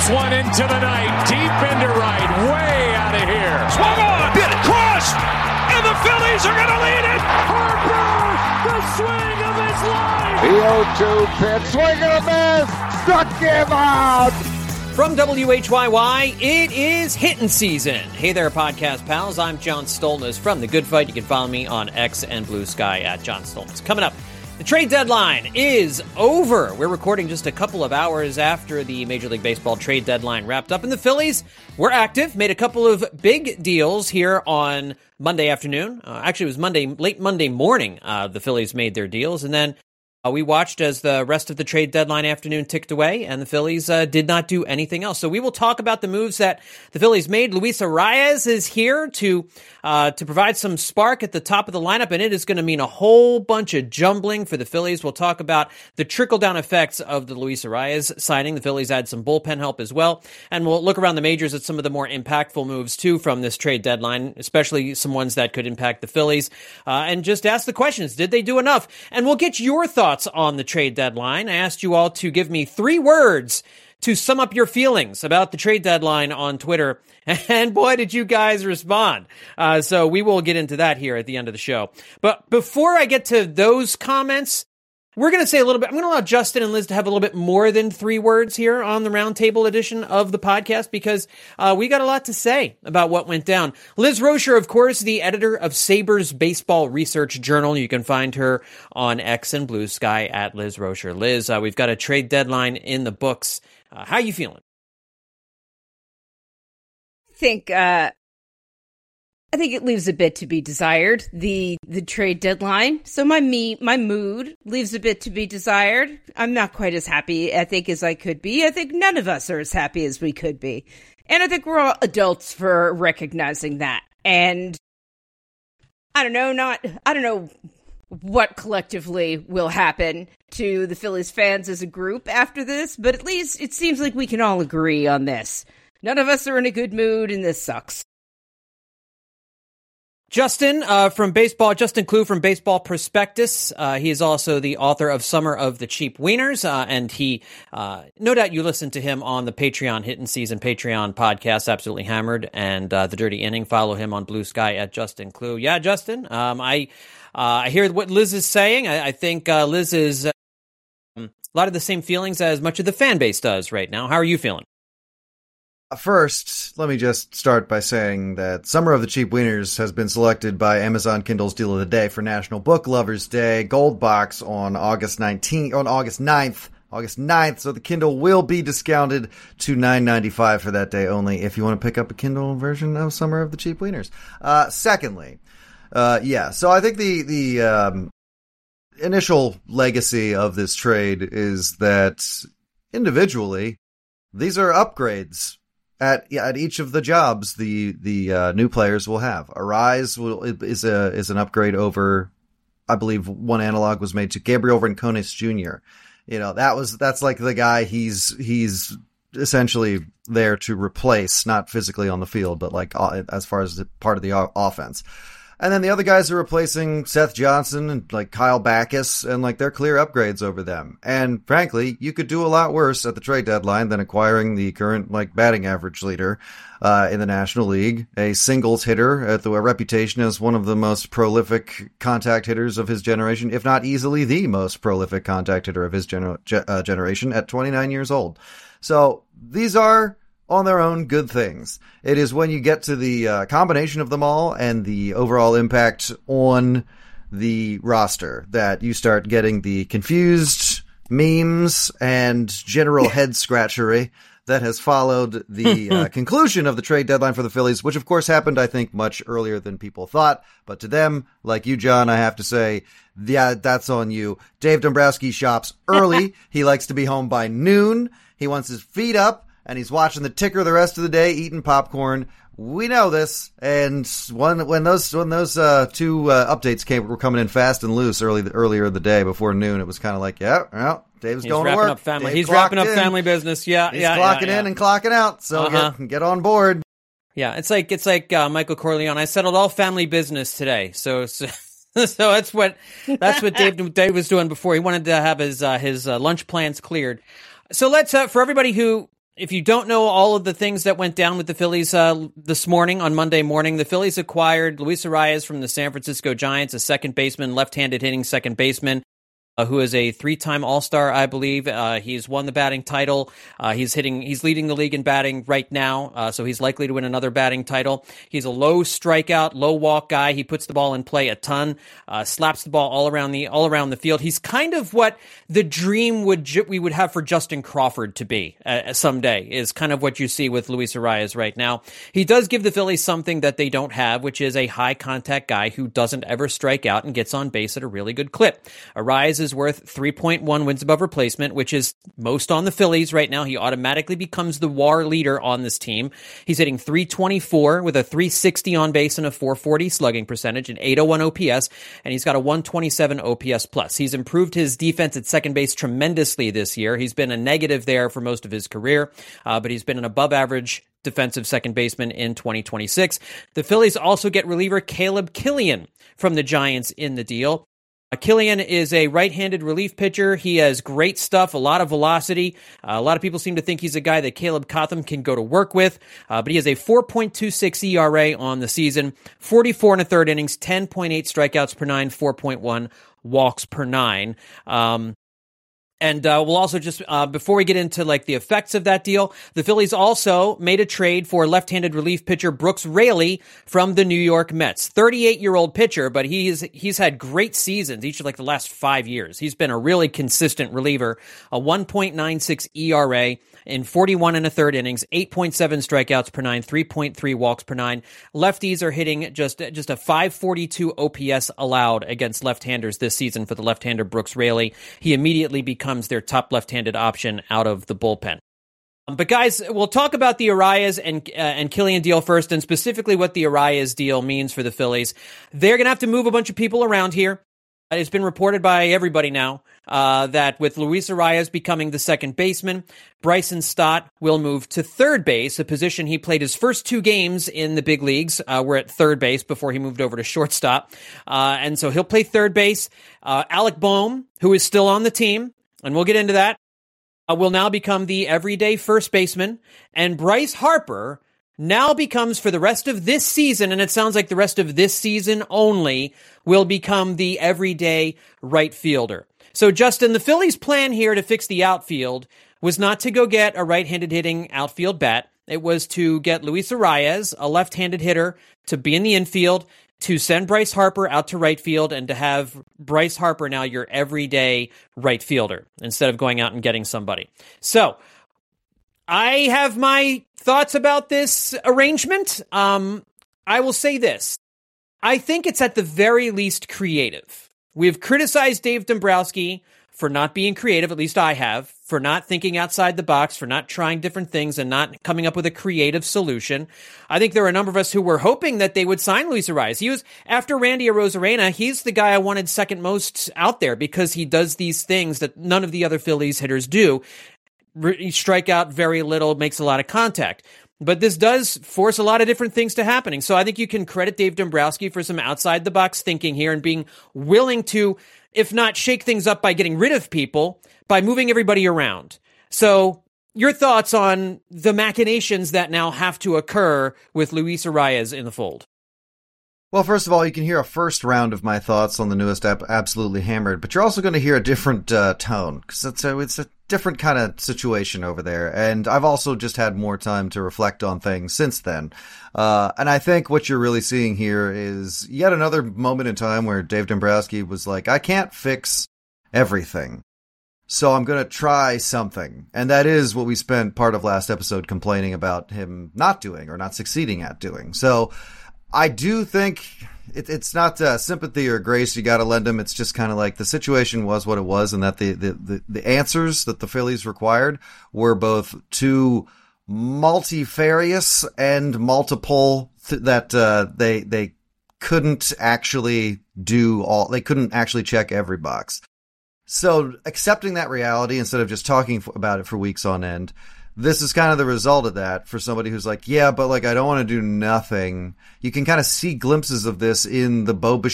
one into the night, deep into right, way out of here. Swung on, bit crossed, and the Phillies are going to lead it. Harper, the swing of his life. The 0-2 pitch, swing and a miss, struck him out. From WHYY, it is hitting season. Hey there, podcast pals. I'm John Stolnis from The Good Fight. You can follow me on X and Blue Sky at John Stolnis. Coming up, the trade deadline is over. We're recording just a couple of hours after the Major League Baseball trade deadline wrapped up. And the Phillies were active, made a couple of big deals here on Monday afternoon. Actually, it was late Monday morning, the Phillies made their deals. And then we watched as the rest of the trade deadline afternoon ticked away, and the Phillies did not do anything else. So we will talk about the moves that the Phillies made. Luis Arraez is here to provide some spark at the top of the lineup, and it is going to mean a whole bunch of jumbling for the Phillies. We'll talk about the trickle-down effects of the Luis Arraez signing. The Phillies had some bullpen help as well, and we'll look around the majors at some of the more impactful moves, too, from this trade deadline, especially some ones that could impact the Phillies, and just ask the questions. Did they do enough? And we'll get your thoughts on the trade deadline. I asked you all to give me 3 words to sum up your feelings about the trade deadline on Twitter, and boy, did you guys respond. So we will get into that here at the end of the show. But before I get to those comments, we're going to say a little bit. I'm going to allow Justin and Liz to have a little bit more than 3 words here on the roundtable edition of the podcast because we got a lot to say about what went down. Liz Rocher, of course, the editor of Sabres Baseball Research Journal. You can find her on X and Blue Sky at Liz Rocher. Liz, we've got a trade deadline in the books. How you feeling? I think it leaves a bit to be desired, the trade deadline. So my mood leaves a bit to be desired. I'm not quite as happy, I think, as I could be. I think none of us are as happy as we could be. And I think we're all adults for recognizing that. And I don't know what collectively will happen to the Phillies fans as a group after this, but at least it seems like we can all agree on this. None of us are in a good mood, and this sucks. Justin Klugh from Baseball Prospectus. He is also the author of Summer of the Cheap Wieners, and he, no doubt you listened to him on the Patreon Hittin' Season Patreon podcast, Absolutely Hammered, and The Dirty Inning. Follow him on Blue Sky at Justin Klugh. Yeah, Justin, I hear what Liz is saying. I think Liz is a lot of the same feelings as much of the fan base does right now. How are you feeling? First, let me just start by saying that Summer of the Cheap Wieners has been selected by Amazon Kindle's Deal of the Day for National Book Lovers Day, Gold Box on August 9th, so the Kindle will be discounted to $9.95 for that day only if you want to pick up a Kindle version of Summer of the Cheap Wieners. Secondly, so I think the initial legacy of this trade is that individually, these are upgrades at each of the jobs the new players will have. Arraez is an upgrade over, I believe one analog was made to Gabriel Rincones Jr. That's like the guy he's essentially there to replace, not physically on the field, but like as far as part of the offense. And then the other guys are replacing Seth Johnson and like Kyle Backus, and like they're clear upgrades over them. And frankly, you could do a lot worse at the trade deadline than acquiring the current like batting average leader in the National League, a singles hitter at a reputation as one of the most prolific contact hitters of his generation, if not easily the most prolific contact hitter of his generation at 29 years old. So these are on their own good things. It is when you get to the combination of them all and the overall impact on the roster that you start getting the confused memes and general head scratchery that has followed the conclusion of the trade deadline for the Phillies, which of course happened, I think, much earlier than people thought. But to them, like you, John, I have to say, yeah, that's on you. Dave Dombrowski shops early. He likes to be home by noon. He wants his feet up, and he's watching the ticker the rest of the day, eating popcorn. We know this, and when those two updates were coming in fast and loose earlier in the day before noon, it was kind of like, yeah, Dave's going to work. He's wrapping up family business. He's clocking in and clocking out. So get on board. Yeah, it's like Michael Corleone. I settled all family business today. So that's what Dave was doing before. He wanted to have his lunch plans cleared. So let's for everybody who If you don't know all of the things that went down with the Phillies this morning, on Monday morning, the Phillies acquired Luis Arraez from the San Francisco Giants, a second baseman, left-handed hitting second baseman, who is a 3-time All-Star, I believe. He's won the batting title. He's leading the league in batting right now, so he's likely to win another batting title. He's a low strikeout, low walk guy. He puts the ball in play a ton, slaps the ball all around the field. He's kind of what the dream we would have for Justin Crawford to be someday, is kind of what you see with Luis Arraez right now. He does give the Phillies something that they don't have, which is a high contact guy who doesn't ever strike out and gets on base at a really good clip. Arraez is worth 3.1 wins above replacement, which is most on the Phillies right now. He automatically becomes the WAR leader on this team. He's hitting .324 with a .360 on base and a .440 slugging percentage, an .801 OPS, and he's got a .127 OPS plus. He's improved his defense at second base tremendously this year. He's been a negative there for most of his career, but he's been an above average defensive second baseman in 2026. The Phillies also get reliever Caleb Killian from the Giants in the deal. Killian is a right-handed relief pitcher. He has great stuff, a lot of velocity. A lot of people seem to think he's a guy that Caleb Cotham can go to work with, but he has a 4.26 ERA on the season, 44 and a third innings, 10.8 strikeouts per 9, 4.1 walks per 9. And we'll also just, before we get into like the effects of that deal, the Phillies also made a trade for left-handed relief pitcher Brooks Raley from the New York Mets. 38-year-old pitcher, but he's had great seasons each of like the last 5 years. He's been a really consistent reliever, a 1.96 ERA in 41 and a third innings, 8.7 strikeouts per 9, 3.3 walks per 9. Lefties are hitting just a 542 OPS allowed against left-handers this season for the left-hander Brooks Raley. He immediately becomes their top left-handed option out of the bullpen. But guys, we'll talk about the Arraez and Killian deal first, and specifically what the Arraez deal means for the Phillies. They're going to have to move a bunch of people around here. It's been reported by everybody now that with Luis Arraez becoming the second baseman, Bryson Stott will move to third base, a position he played his first 2 games in the big leagues. Were at third base before he moved over to shortstop. And so he'll play third base. Alec Bohm, who is still on the team, and we'll get into that, will now become the everyday first baseman. And Bryce Harper now becomes, for the rest of this season, and it sounds like the rest of this season only, will become the everyday right fielder. So, Justin, the Phillies' plan here to fix the outfield was not to go get a right-handed hitting outfield bat. It was to get Luis Arraez, a left-handed hitter, to be in the infield, to send Bryce Harper out to right field, and to have Bryce Harper now your everyday right fielder instead of going out and getting somebody. So, I have my thoughts about this arrangement. I will say this. I think it's at the very least creative. We've criticized Dave Dombrowski for not being creative, at least I have, for not thinking outside the box, for not trying different things and not coming up with a creative solution. I think there were a number of us who were hoping that they would sign Luis Arraez. He was, after Randy Arozarena, he's the guy I wanted second most out there because he does these things that none of the other Phillies hitters do. Strike out very little, makes a lot of contact. But this does force a lot of different things to happening. So I think you can credit Dave Dombrowski for some outside-the-box thinking here and being willing to, if not shake things up by getting rid of people, by moving everybody around. So your thoughts on the machinations that now have to occur with Luis Arraez in the fold? Well, first of all, you can hear a first round of my thoughts on the newest Absolutely Hammered, but you're also going to hear a different tone, because it's a different kind of situation over there, and I've also just had more time to reflect on things since then. And I think what you're really seeing here is yet another moment in time where Dave Dombrowski was like, I can't fix everything, so I'm going to try something. And that is what we spent part of last episode complaining about him not doing or not succeeding at doing. So I do think it's not sympathy or grace you got to lend him. It's just kind of like the situation was what it was, and that the answers that the Phillies required were both too multifarious and multiple that they couldn't actually do all. They couldn't actually check every box. So accepting that reality instead of just talking about it for weeks on end, this is kind of the result of that for somebody who's like, yeah, but like, I don't want to do nothing. You can kind of see glimpses of this in the Bo Bichette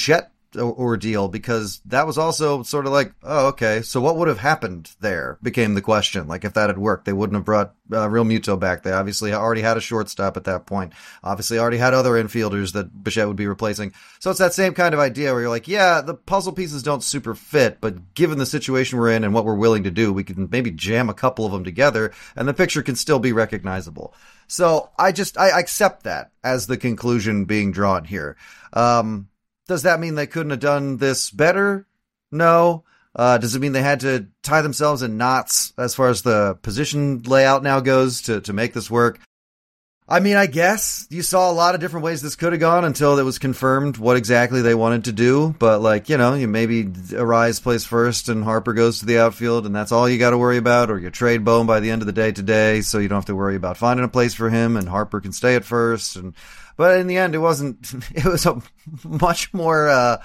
ordeal, because that was also sort of like, oh, okay, so what would have happened there became the question. Like, if that had worked, they wouldn't have brought Real Muto back. They obviously already had a shortstop at that point, obviously already had other infielders that Bichette would be replacing. So it's that same kind of idea where you're like, yeah, the puzzle pieces don't super fit, but given the situation we're in and what we're willing to do, we can maybe jam a couple of them together and the picture can still be recognizable. So I accept that as the conclusion being drawn here. Does that mean they couldn't have done this better? No. Does it mean they had to tie themselves in knots as far as the position layout now goes to make this work? I mean, I guess you saw a lot of different ways this could have gone until it was confirmed what exactly they wanted to do. But, like, you know, you maybe Arraez plays first and Harper goes to the outfield and that's all you got to worry about. Or you trade Bohm by the end of the day today so you don't have to worry about finding a place for him and Harper can stay at first. But in the end, it was a much more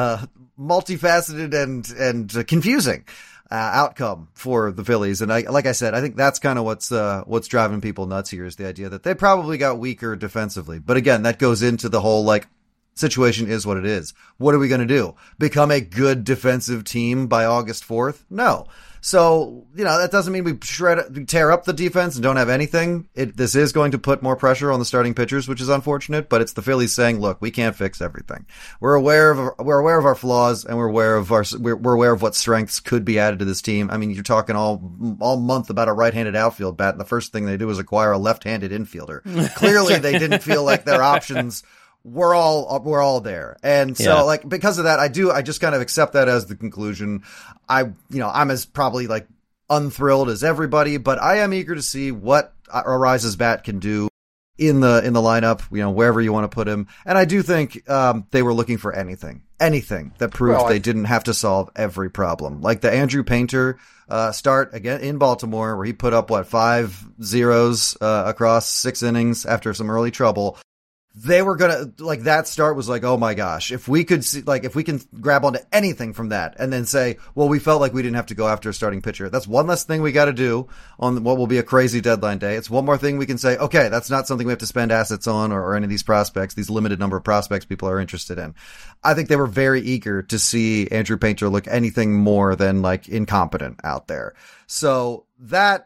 multifaceted and confusing outcome for the Phillies. And like I said, I think that's kind of what's driving people nuts here, is the idea that they probably got weaker defensively. But again, that goes into the whole, like, situation is what it is. What are we going to do? Become a good defensive team by August 4th? No. So, you know, that doesn't mean we tear up the defense and don't have anything. This is going to put more pressure on the starting pitchers, which is unfortunate, but it's the Phillies saying, look, we can't fix everything. We're aware of our flaws, and we're aware of what strengths could be added to this team. I mean, you're talking all month about a right-handed outfield bat, and the first thing they do is acquire a left-handed infielder. Clearly they didn't feel like their options we're all there. And so, like, because of that, I just kind of accept that as the conclusion. I'm as probably, like, unthrilled as everybody, but I am eager to see what Arraez's bat can do in the lineup, you know, wherever you want to put him. And I do think, they were looking for anything that proved they didn't have to solve every problem. Like the Andrew Painter, start again in Baltimore, where he put up 5 zeros, across 6 innings after some early trouble. They were gonna, like, that start was like, oh my gosh, if we can grab onto anything from that and then say, well, we felt like we didn't have to go after a starting pitcher. That's one less thing we got to do on what will be a crazy deadline day. It's one more thing we can say, okay, that's not something we have to spend assets on or any of these prospects, these limited number of prospects people are interested in. I think they were very eager to see Andrew Painter look anything more than, like, incompetent out there. So that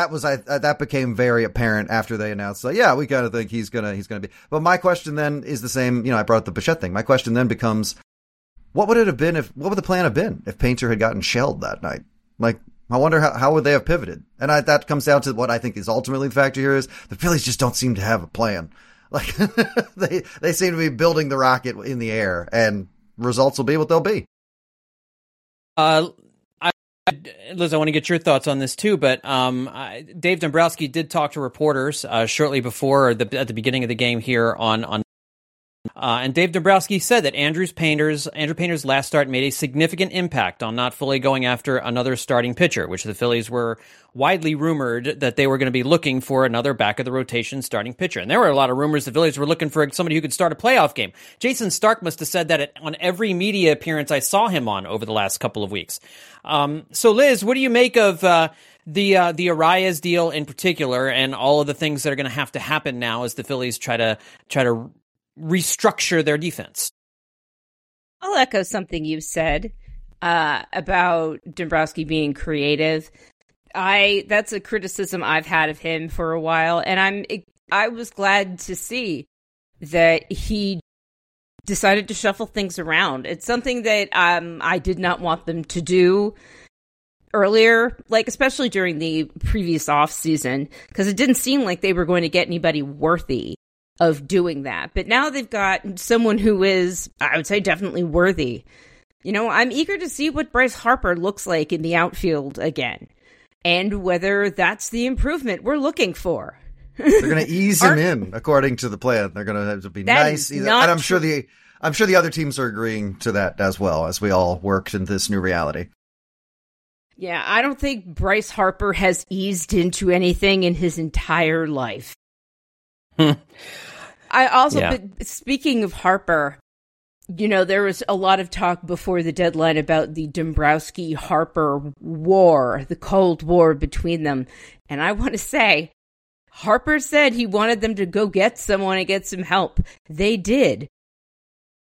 became very apparent after they announced, like, yeah, we kind of think he's gonna be. But my question then is the same. You know, I brought up the Bichette thing. My question then becomes, what would the plan have been if Painter had gotten shelled that night? Like, I wonder how would they have pivoted? And that comes down to what I think is ultimately the factor here is the Phillies just don't seem to have a plan. Like, they seem to be building the rocket in the air, and results will be what they'll be. Liz, I want to get your thoughts on this too, but Dave Dombrowski did talk to reporters shortly before at the beginning of the game here on and Dave Dombrowski said that Andrew Painter's last start made a significant impact on not fully going after another starting pitcher, which the Phillies were widely rumored that they were going to be looking for another back of the rotation starting pitcher. And there were a lot of rumors the Phillies were looking for somebody who could start a playoff game. Jason Stark must have said that on every media appearance I saw him on over the last couple of weeks. So Liz, what do you make of the Arraez deal in particular, and all of the things that are going to have to happen now as the Phillies try to restructure their defense? I'll echo something you said about Dombrowski being creative. That's a criticism I've had of him for a while, and I was glad to see that he decided to shuffle things around. It's something that I did not want them to do earlier, like especially during the previous off season, because it didn't seem like they were going to get anybody worthy of doing that. But now they've got someone who is, I would say, definitely worthy. You know, I'm eager to see what Bryce Harper looks like in the outfield again, and whether that's the improvement we're looking for. They're going to ease him in, according to the plan. They're going to have to be nice. And I'm sure the other teams are agreeing to that as well, as we all worked in this new reality. Yeah, I don't think Bryce Harper has eased into anything in his entire life. But speaking of Harper, you know, there was a lot of talk before the deadline about the Dombrowski-Harper war, the Cold War between them. And I want to say, Harper said he wanted them to go get someone and get some help. They did.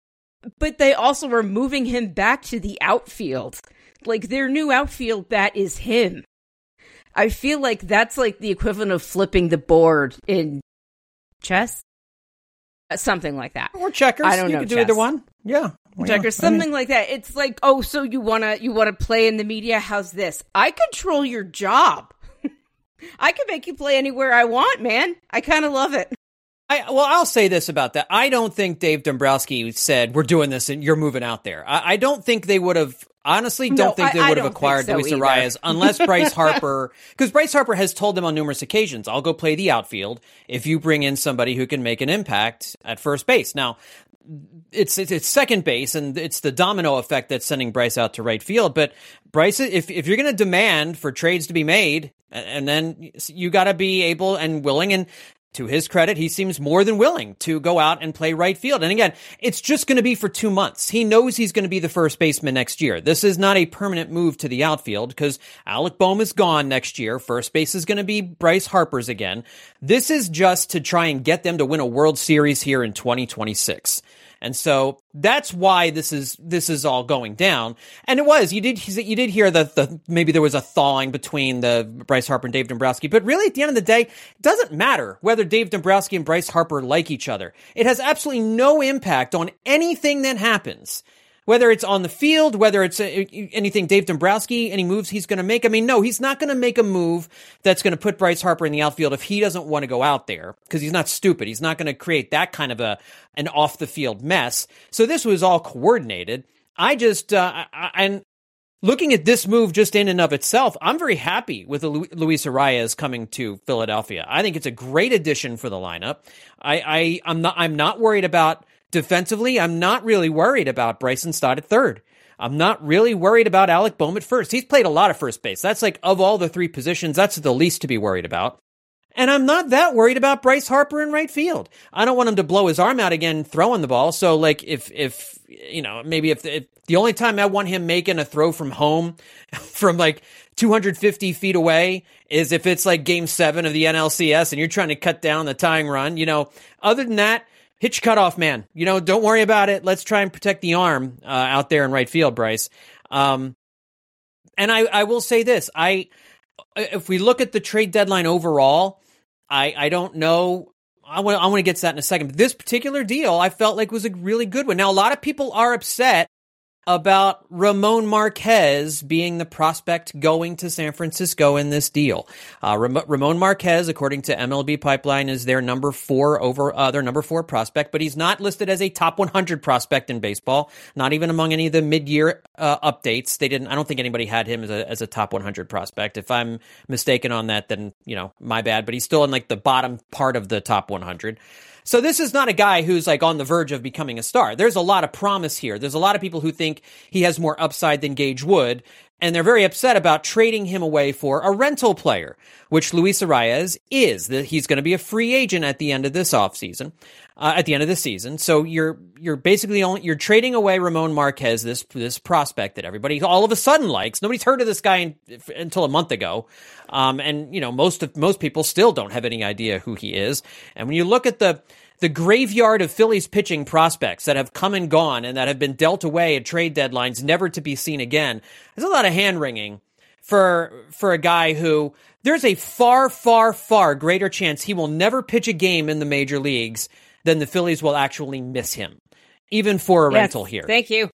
but they also are moving him back to the outfield. Like, their new outfield bat is him. I feel like that's like the equivalent of flipping the board in chess. Something like that. Or checkers. I don't know. You could do either one. Yeah. Checkers, something like that. It's like, oh, so you wanna play in the media? How's this? I control your job. I can make you play anywhere I want, man. I kind of love it. I'll say this about that. I don't think Dave Dombrowski said, we're doing this and you're moving out there. I don't think they would have, honestly, they would have acquired Luis Arias unless Bryce Harper, because Bryce Harper has told them on numerous occasions, I'll go play the outfield if you bring in somebody who can make an impact at first base. Now, it's second base, and it's the domino effect that's sending Bryce out to right field. But Bryce, if you're going to demand for trades to be made, and then you got to be able and willing, and to his credit, he seems more than willing to go out and play right field. And again, it's just going to be for 2 months. He knows he's going to be the first baseman next year. This is not a permanent move to the outfield because Alec Bohm is gone next year. First base is going to be Bryce Harper's again. This is just to try and get them to win a World Series here in 2026. And so that's why this is all going down. And it was, you did hear the maybe there was a thawing between the Bryce Harper and Dave Dombrowski, but really at the end of the day, it doesn't matter whether Dave Dombrowski and Bryce Harper like each other. It has absolutely no impact on anything that happens. Whether it's on the field, whether it's anything Dave Dombrowski, any moves he's going to make. I mean, no, he's not going to make a move that's going to put Bryce Harper in the outfield if he doesn't want to go out there, because he's not stupid. He's not going to create that kind of an off-the-field mess. So this was all coordinated. And looking at this move just in and of itself, I'm very happy with Luis Arias coming to Philadelphia. I think it's a great addition for the lineup. I'm not worried about defensively. I'm not really worried about Bryson Stott at third. I'm not really worried about Alec Bohm at first. He's played a lot of first base. That's like, of all the three positions, that's the least to be worried about. And I'm not that worried about Bryce Harper in right field. I don't want him to blow his arm out again throwing the ball. So like if the only time I want him making a throw from home from like 250 feet away is if it's like game 7 of the NLCS and you're trying to cut down the tying run, other than that, hitch cutoff, man. Don't worry about it. Let's try and protect the arm out there in right field, Bryce. And I will say this. If we look at the trade deadline overall, I don't know. I want to get to that in a second. But this particular deal, I felt like was a really good one. Now, a lot of people are upset about Ramon Marquez being the prospect going to San Francisco in this deal. Ramon Marquez, according to MLB Pipeline, is their number 4 prospect, but he's not listed as a top 100 prospect in baseball, not even among any of the mid-year updates. I don't think anybody had him as a top 100 prospect. If I'm mistaken on that, then, my bad, but he's still in like the bottom part of the top 100. So this is not a guy who's like on the verge of becoming a star. There's a lot of promise here. There's a lot of people who think he has more upside than Gage Wood, and they're very upset about trading him away for a rental player, which Luis Arias is. He's going to be a free agent at the end of this offseason, at the end of the season. So you're basically you're trading away Ramon Marquez, this prospect that everybody all of a sudden likes. Nobody's heard of this guy until a month ago. And most people still don't have any idea who he is. And when you look at the graveyard of Phillies pitching prospects that have come and gone and that have been dealt away at trade deadlines, never to be seen again, there's a lot of hand-wringing for a guy who there's a far, far, far greater chance he will never pitch a game in the major leagues than the Phillies will actually miss him, even for a rental here. Thank you.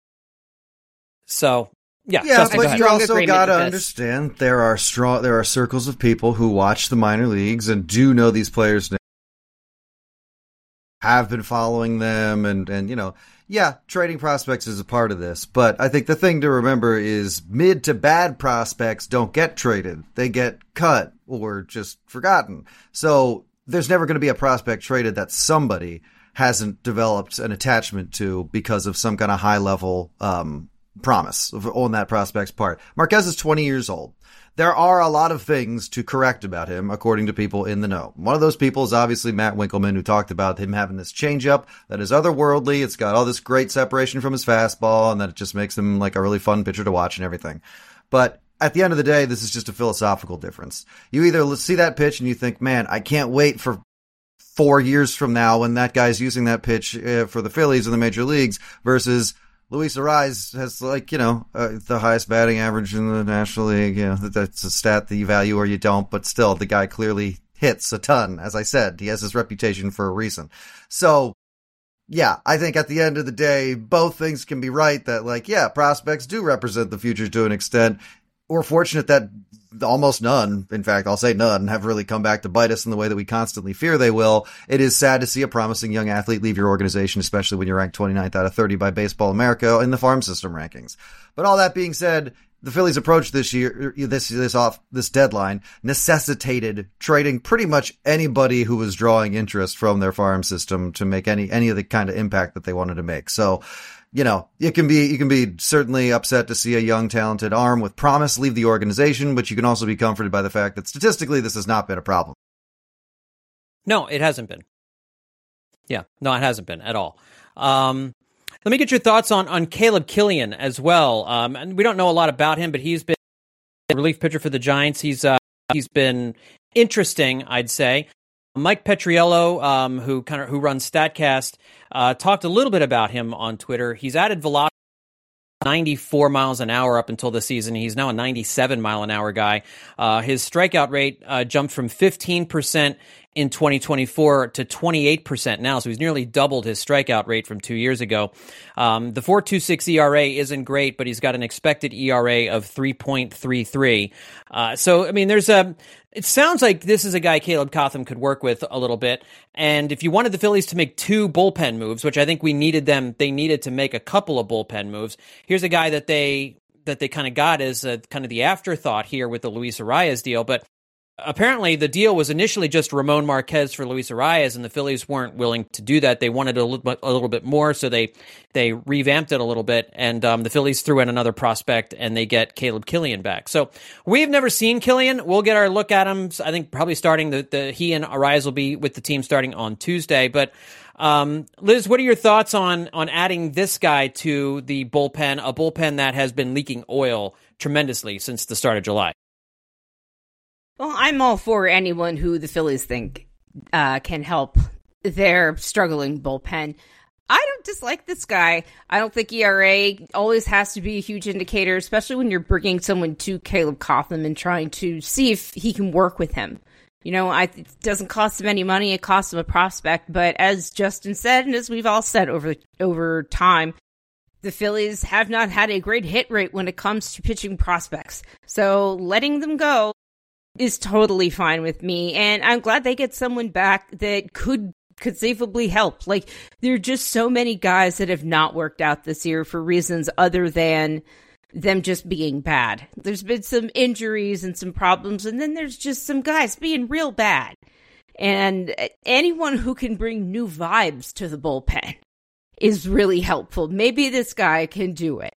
So, yeah, but you also got to understand there are circles of people who watch the minor leagues and do know these players now, have been following them, and trading prospects is a part of this. But I think the thing to remember is mid to bad prospects don't get traded. They get cut or just forgotten. So there's never going to be a prospect traded that somebody hasn't developed an attachment to because of some kind of high-level promise on that prospect's part. Marquez is 20 years old. There are a lot of things to correct about him, according to people in the know. One of those people is obviously Matt Winkelman, who talked about him having this changeup that is otherworldly. It's got all this great separation from his fastball, and that it just makes him like a really fun pitcher to watch and everything. But at the end of the day, this is just a philosophical difference. You either see that pitch and you think, man, I can't wait for 4 years from now when that guy's using that pitch for the Phillies in the major leagues versus Luis Arraez has the highest batting average in the National League. That's a stat that you value or you don't, but still the guy clearly hits a ton. As I said, he has his reputation for a reason. So yeah, I think at the end of the day, both things can be right that prospects do represent the future to an extent. We're fortunate that almost none, in fact, I'll say none, have really come back to bite us in the way that we constantly fear they will. It is sad to see a promising young athlete leave your organization, especially when you're ranked 29th out of 30 by Baseball America in the farm system rankings. But all that being said, the Phillies' approach this year, this deadline, necessitated trading pretty much anybody who was drawing interest from their farm system to make any of the kind of impact that they wanted to make. So, you can be certainly upset to see a young, talented arm with promise leave the organization, but you can also be comforted by the fact that statistically this has not been a problem. No, it hasn't been. Yeah, no, it hasn't been at all. Let me get your thoughts on Caleb Killian as well. And we don't know a lot about him, but he's been a relief pitcher for the Giants. He's been interesting, I'd say. Mike Petriello, who runs StatCast, talked a little bit about him on Twitter. He's added velocity 94 miles an hour up until this season. He's now a 97 mile an hour guy. His strikeout rate jumped from 15% in 2024 to 28% now. So he's nearly doubled his strikeout rate from 2 years ago. The 4.26 ERA isn't great, but he's got an expected ERA of 3.33. So, I mean, it sounds like this is a guy Caleb Cotham could work with a little bit. And if you wanted the Phillies to make 2 bullpen moves, which I think they needed to make a couple of bullpen moves. Here's a guy that they kind of got as kind of the afterthought here with the Luis Arraez deal. But apparently the deal was initially just Ramon Marquez for Luis Arraez, and the Phillies weren't willing to do that. They wanted a little bit more, so they revamped it a little bit, and the Phillies threw in another prospect, and they get Caleb Killian back. So we've never seen Killian. We'll get our look at him. I think probably starting he and Arraez will be with the team starting on Tuesday. But Liz, what are your thoughts on adding this guy to the bullpen, a bullpen that has been leaking oil tremendously since the start of July? Well, I'm all for anyone who the Phillies think can help their struggling bullpen. I don't dislike this guy. I don't think ERA always has to be a huge indicator, especially when you're bringing someone to Caleb Cotham and trying to see if he can work with him. It doesn't cost him any money. It costs him a prospect. But as Justin said, and as we've all said over time, the Phillies have not had a great hit rate when it comes to pitching prospects. So letting them go is totally fine with me, and I'm glad they get someone back that could conceivably help. There are just so many guys that have not worked out this year for reasons other than them just being bad. There's been some injuries and some problems, and then there's just some guys being real bad. And anyone who can bring new vibes to the bullpen is really helpful. Maybe this guy can do it.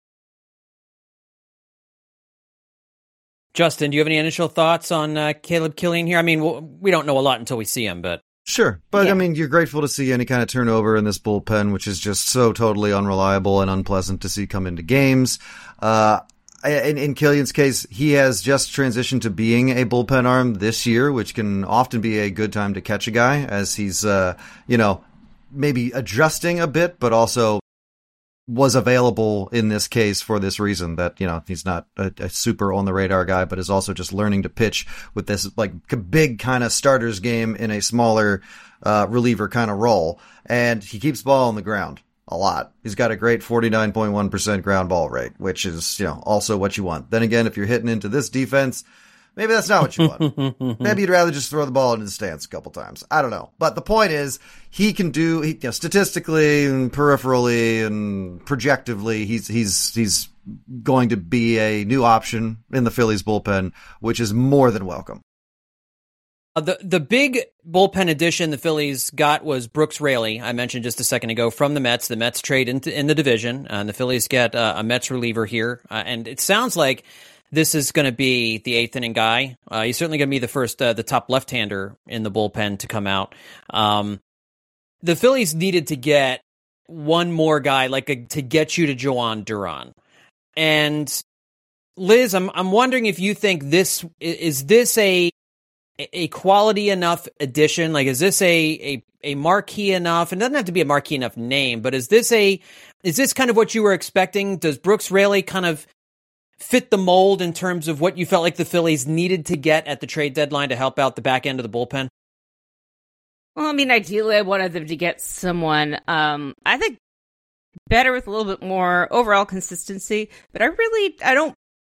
Justin, do you have any initial thoughts on Caleb Killian here? I mean, we don't know a lot until we see him, but... Sure, but yeah. I mean, you're grateful to see any kind of turnover in this bullpen, which is just so totally unreliable and unpleasant to see come into games. In Killian's case, he has just transitioned to being a bullpen arm this year, which can often be a good time to catch a guy as he's, maybe adjusting a bit, but also was available in this case for this reason that, he's not a super on the radar guy, but is also just learning to pitch with this big kind of starters game in a smaller reliever kind of role. And he keeps the ball on the ground a lot. He's got a great 49.1% ground ball rate, which is, also what you want. Then again, if you're hitting into this defense, maybe that's not what you want. Maybe you'd rather just throw the ball into the stands a couple times. I don't know. But the point is, he can do, statistically and peripherally and projectively, he's going to be a new option in the Phillies bullpen, which is more than welcome. The big bullpen addition the Phillies got was Brooks Raley, I mentioned just a second ago, from the Mets. The Mets trade in the division, and the Phillies get a Mets reliever here. And it sounds like this is going to be the eighth inning guy. He's certainly going to be the top left-hander in the bullpen to come out. The Phillies needed to get one more guy, to get you to Jhoan Duran. And Liz, I'm wondering if you think this is a quality enough addition? Like, is this a marquee enough? And it doesn't have to be a marquee enough name, but is this kind of what you were expecting? Does Brooks Raley kind of fit the mold in terms of what you felt like the Phillies needed to get at the trade deadline to help out the back end of the bullpen? Well, I mean, ideally, I wanted them to get someone, I think, better with a little bit more overall consistency. But I don't.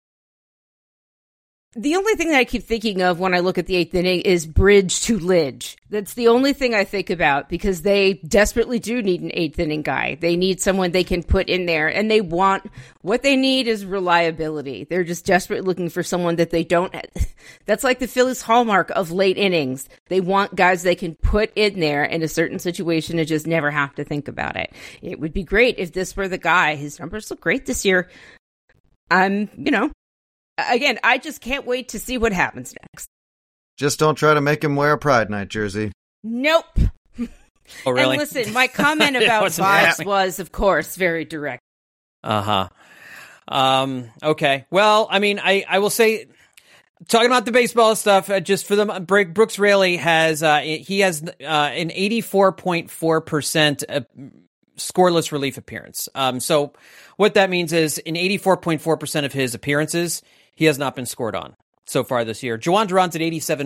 The only thing that I keep thinking of when I look at the 8th inning is bridge to Lidge. That's the only thing I think about, because they desperately do need an 8th inning guy. They need someone they can put in there, and what they need is reliability. They're just desperately looking for someone that they don't. That's like the Phillies' hallmark of late innings. They want guys they can put in there in a certain situation and just never have to think about it. It would be great if this were the guy. His numbers look great this year. Again, I just can't wait to see what happens next. Just don't try to make him wear a Pride Night jersey. Nope. Oh, really? And listen, my comment about vibes was, of course, very direct. Uh-huh. Okay. Well, I mean, I will say, talking about the baseball stuff, just for the break, Brooks Raley has an 84.4% scoreless relief appearance. So what that means is in 84.4% of his appearances, he has not been scored on so far this year. Juan Duran's at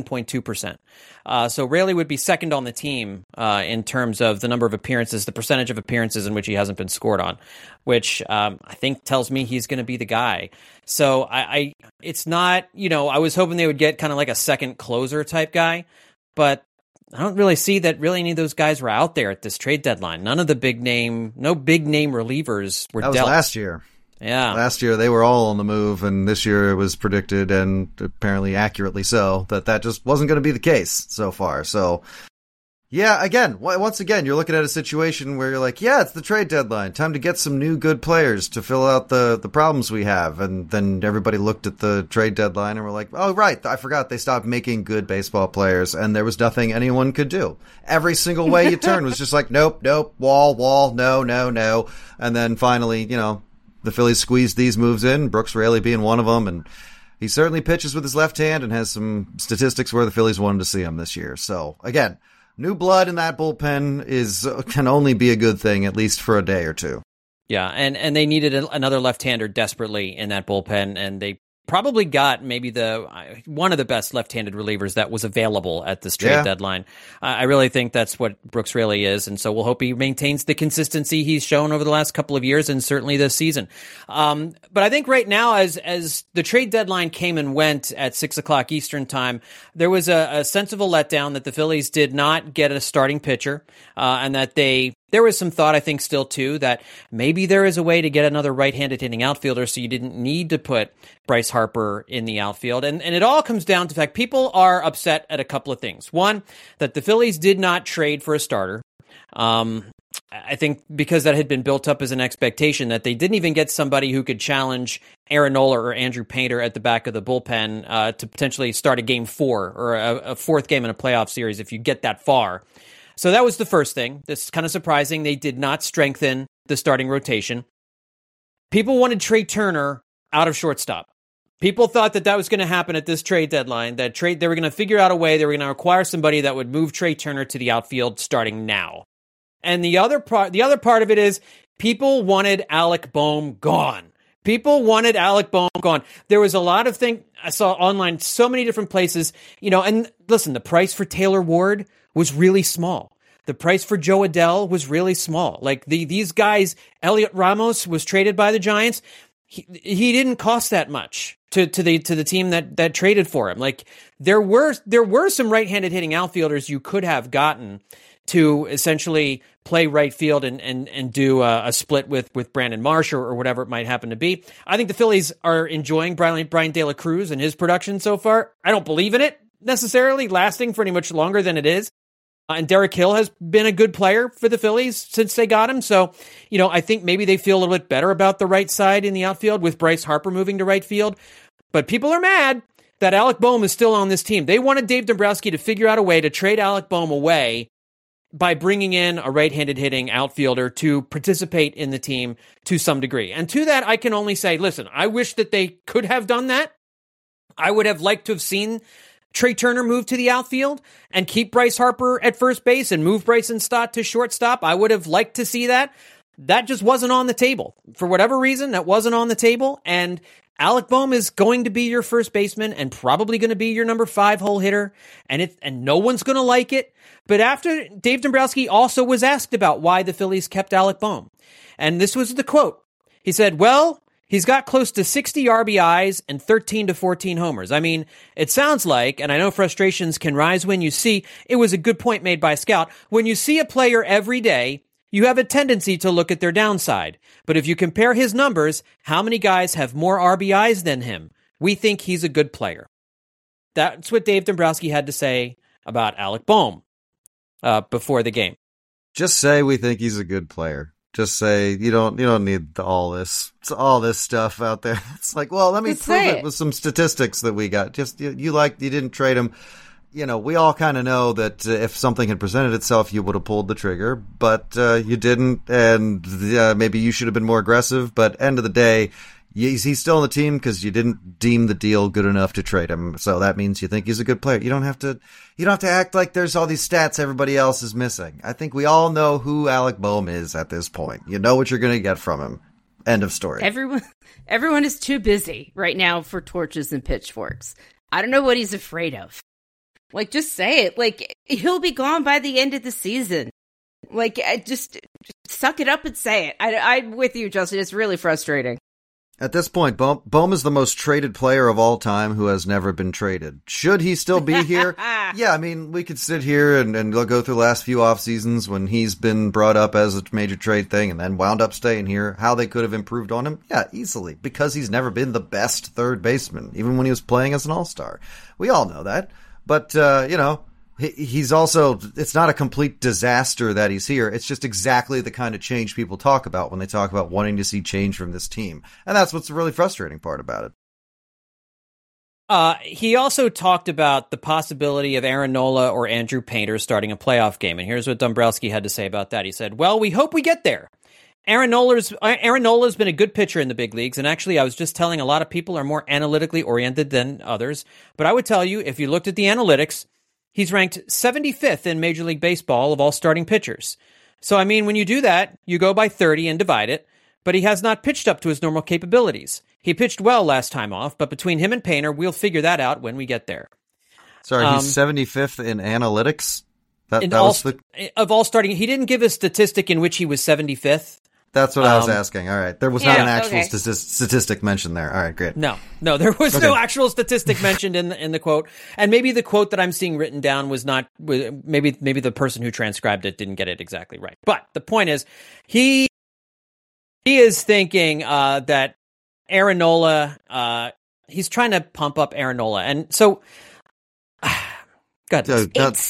87.2%. So Raley would be second on the team in terms of the number of appearances, the percentage of appearances in which he hasn't been scored on, which I think tells me he's going to be the guy. So it's not, I was hoping they would get kind of like a second closer type guy, but I don't really see that really any of those guys were out there at this trade deadline. No big name relievers were dealt. That was last year. Yeah. Last year they were all on the move, and this year it was predicted, and apparently accurately so, that just wasn't going to be the case so far. So, yeah, once again, you're looking at a situation where you're like, yeah, it's the trade deadline. Time to get some new good players to fill out the problems we have. And then everybody looked at the trade deadline and were like, oh, right, I forgot they stopped making good baseball players, and there was nothing anyone could do. Every single way you turned was just like, nope, wall, no. And then finally, the Phillies squeezed these moves in, Brooks Raley being one of them, and he certainly pitches with his left hand and has some statistics where the Phillies wanted to see him this year. So, again, new blood in that bullpen can only be a good thing, at least for a day or two. Yeah, and they needed another left-hander desperately in that bullpen, and they probably got maybe one of the best left-handed relievers that was available at this trade deadline. I really think that's what Brooks Raley is, and so we'll hope he maintains the consistency he's shown over the last couple of years and certainly this season. But I think right now, as the trade deadline came and went at 6 o'clock Eastern time, there was a sense of a letdown that the Phillies did not get a starting pitcher, and that there was some thought, I think, still, too, that maybe there is a way to get another right-handed hitting outfielder so you didn't need to put Bryce Harper in the outfield. And it all comes down to the fact people are upset at a couple of things. One, that the Phillies did not trade for a starter. I think because that had been built up as an expectation that they didn't even get somebody who could challenge Aaron Nola or Andrew Painter at the back of the bullpen to potentially start a game 4 or a fourth game in a playoff series if you get that far. So that was the first thing. That's kind of surprising. They did not strengthen the starting rotation. People wanted Trey Turner out of shortstop. People thought that was going to happen at this trade deadline, they were going to figure out a way, they were going to acquire somebody that would move Trey Turner to the outfield starting now. And the other part of it is people wanted Alec Bohm gone. People wanted Alec Bohm gone. There was a lot of things I saw online, so many different places, and listen, the price for Taylor Ward was really small. The price for Joe Adell was really small. Like these guys, Elliot Ramos was traded by the Giants. He didn't cost that much to the team that traded for him. Like there were some right-handed hitting outfielders you could have gotten to essentially play right field and do a split with Brandon Marsh or whatever it might happen to be. I think the Phillies are enjoying Brian De La Cruz and his production so far. I don't believe in it necessarily lasting for any much longer than it is. And Derek Hill has been a good player for the Phillies since they got him. So, I think maybe they feel a little bit better about the right side in the outfield with Bryce Harper moving to right field. But people are mad that Alec Bohm is still on this team. They wanted Dave Dombrowski to figure out a way to trade Alec Bohm away by bringing in a right-handed hitting outfielder to participate in the team to some degree. And to that, I can only say, listen, I wish that they could have done that. I would have liked to have seen Trey Turner move to the outfield and keep Bryce Harper at first base and move Bryson Stott to shortstop. I would have liked to see that. That just wasn't on the table. For whatever reason, that wasn't on the table. And Alec Bohm is going to be your first baseman and probably going to be your number 5 hole hitter. And no one's going to like it. But after Dave Dombrowski also was asked about why the Phillies kept Alec Bohm. And this was the quote. He said, well, he's got close to 60 RBIs and 13 to 14 homers. I mean, it sounds like, and I know frustrations can rise when you see, it was a good point made by Scout, when you see a player every day, you have a tendency to look at their downside. But if you compare his numbers, how many guys have more RBIs than him? We think he's a good player. That's what Dave Dombrowski had to say about Alec Bohm before the game. Just say we think he's a good player. Just say you don't need all this stuff out there. It's like, well, let me prove it with some statistics that we got. Just you didn't trade him. We all kind of know that if something had presented itself, you would have pulled the trigger, but you didn't, and maybe you should have been more aggressive. But end of the day, he's still on the team because you didn't deem the deal good enough to trade him. So that means you think he's a good player. You don't have to act like there's all these stats everybody else is missing. I think we all know who Alec Bohm is at this point. You know what you're going to get from him. End of story. Everyone is too busy right now for torches and pitchforks. I don't know what he's afraid of. Like, just say it. Like, he'll be gone by the end of the season. Like, just suck it up and say it. I'm with you, Justin. It's really frustrating. At this point, Bohm is the most traded player of all time who has never been traded. Should he still be here? Yeah, I mean, we could sit here and go through the last few off seasons when he's been brought up as a major trade thing and then wound up staying here, how they could have improved on him. Yeah, easily, because he's never been the best third baseman, even when he was playing as an all-star. We all know that. But, he's also, it's not a complete disaster that he's here. It's just exactly the kind of change people talk about when they talk about wanting to see change from this team. And that's what's the really frustrating part about it. He also talked about the possibility of Aaron Nola or Andrew Painter starting a playoff game. And here's what Dombrowski had to say about that. He said, well, we hope we get there. Aaron Nola's been a good pitcher in the big leagues, and actually I was just telling a lot of people are more analytically oriented than others, but I would tell you, if you looked at the analytics, he's ranked 75th in Major League Baseball of all starting pitchers. So, I mean, when you do that, you go by 30 and divide it, but he has not pitched up to his normal capabilities. He pitched well last time off, but between him and Painter, we'll figure that out when we get there. Sorry, he's 75th in analytics? Of all starting, he didn't give a statistic in which he was 75th. That's what I was asking. All right. There was not an actual statistic mentioned there. All right, great. No, there was no actual statistic mentioned in the quote. And maybe the quote that I'm seeing written down was not, maybe the person who transcribed it didn't get it exactly right. But the point is, he is thinking that Aaron Nola, he's trying to pump up Aaron Nola. And so, God,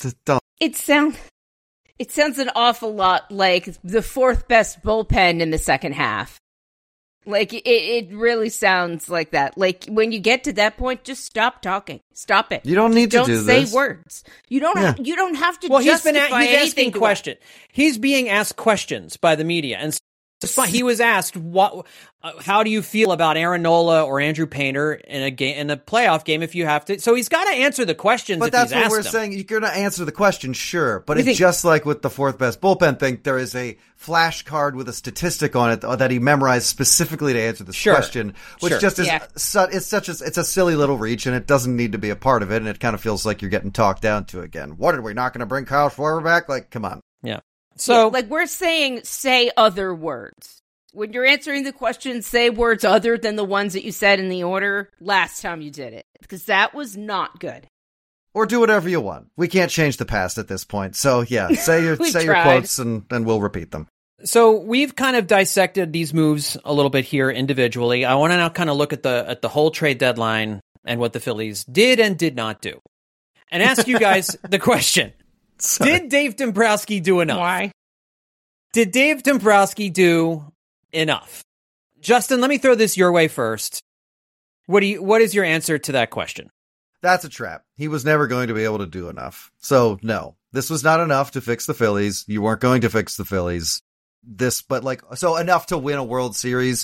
It sounds an awful lot like the fourth best bullpen in the second half. Like, it really sounds like that. Like, when you get to that point, just stop talking. Stop it. You don't need to do this. Don't say words. You don't have to justify he's asking questions. He's being asked questions by the media. And he was asked, how do you feel about Aaron Nola or Andrew Painter in a playoff game if you have to? So he's got to answer the questions. But that's what we're saying. You're going to answer the question, sure. But it's just like with the fourth best bullpen thing. There is a flashcard with a statistic on it that he memorized specifically to answer this question, which just is it's a silly little reach, and it doesn't need to be a part of it. And it kind of feels like you're getting talked down to again. What, are we not going to bring Kyle Schwarber back? Like, come on. Yeah. So, like, we're saying, say other words. When you're answering the question, say words other than the ones that you said in the order last time you did it, because that was not good. Or do whatever you want. We can't change the past at this point. So, yeah, say your quotes and we'll repeat them. So we've kind of dissected these moves a little bit here individually. I want to now kind of look at the whole trade deadline and what the Phillies did and did not do, and ask you guys the question. Sorry. Did Dave Dombrowski do enough? Why? Did Dave Dombrowski do enough? Justin, let me throw this your way first. What is your answer to that question? That's a trap. He was never going to be able to do enough. So no, this was not enough to fix the Phillies. You weren't going to fix the Phillies. So enough to win a World Series.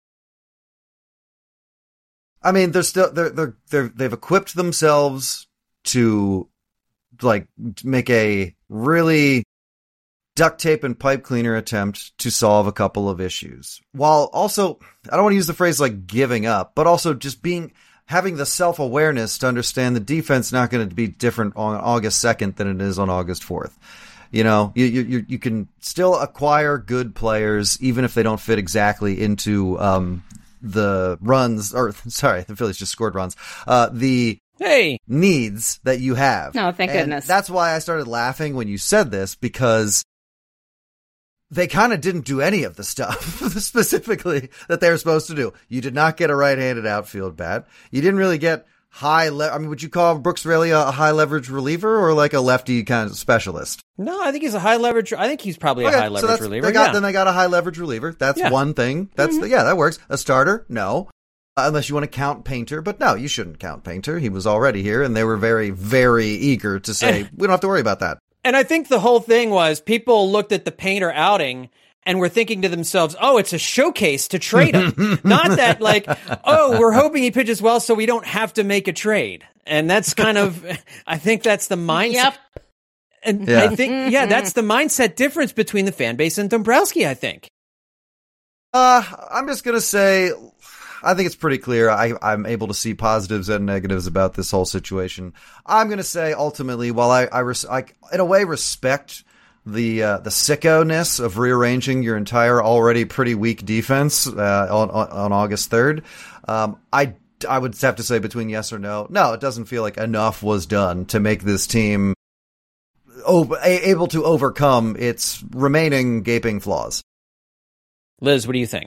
I mean, they've equipped themselves to like make a really duct tape and pipe cleaner attempt to solve a couple of issues, while also, I don't want to use the phrase like giving up, but also just having the self-awareness to understand the defense not going to be different on August 2nd than it is on August 4th. You know, you can still acquire good players even if they don't fit exactly into the runs, or sorry, the Phillies just scored runs. The needs that you have. No, thank goodness. That's why I started laughing when you said this, because they kind of didn't do any of the stuff specifically that they were supposed to do. You did not get a right-handed outfield bat. You didn't really get would you call Brooks Raley a high leverage reliever or like a lefty kind of specialist? No, I think he's a high leverage. I think he's probably a high leverage reliever. Then they got a high leverage reliever. That's one thing. That's that works. A starter? No. Unless you want to count Painter, but no, you shouldn't count Painter. He was already here, and they were very, very eager to say, we don't have to worry about that. And I think the whole thing was people looked at the Painter outing and were thinking to themselves, oh, it's a showcase to trade him. Not that like, oh, we're hoping he pitches well so we don't have to make a trade. And that's kind of, I think that's the mindset. Yep. And I think, that's the mindset difference between the fan base and Dombrowski, I think. I'm just going to say, I think it's pretty clear. I'm able to see positives and negatives about this whole situation. I'm going to say, ultimately, while I in a way respect the sicko-ness of rearranging your entire already pretty weak defense on August 3rd, I would have to say between yes or no. No, it doesn't feel like enough was done to make this team able to overcome its remaining gaping flaws. Liz, what do you think?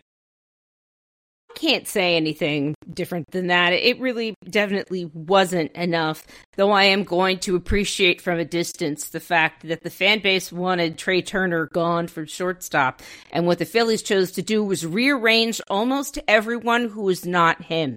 Can't say anything different than that. It really definitely wasn't enough, though I am going to appreciate from a distance the fact that the fan base wanted Trey Turner gone from shortstop, and what the Phillies chose to do was rearrange almost everyone who was not him.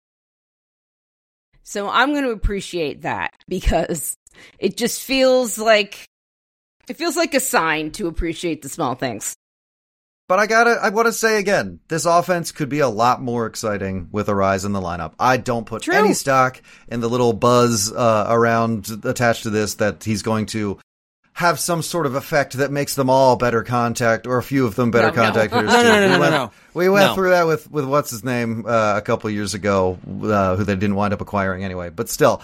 So I'm going to appreciate that, because it just feels like a sign to appreciate the small things. But I want to say again, this offense could be a lot more exciting with Arraez in the lineup. I don't put any stock in the little buzz around attached to this that he's going to have some sort of effect that makes them all better contact, or a few of them better contact hitters. No. We went through that with what's his name a couple of years ago, who they didn't wind up acquiring anyway. But still,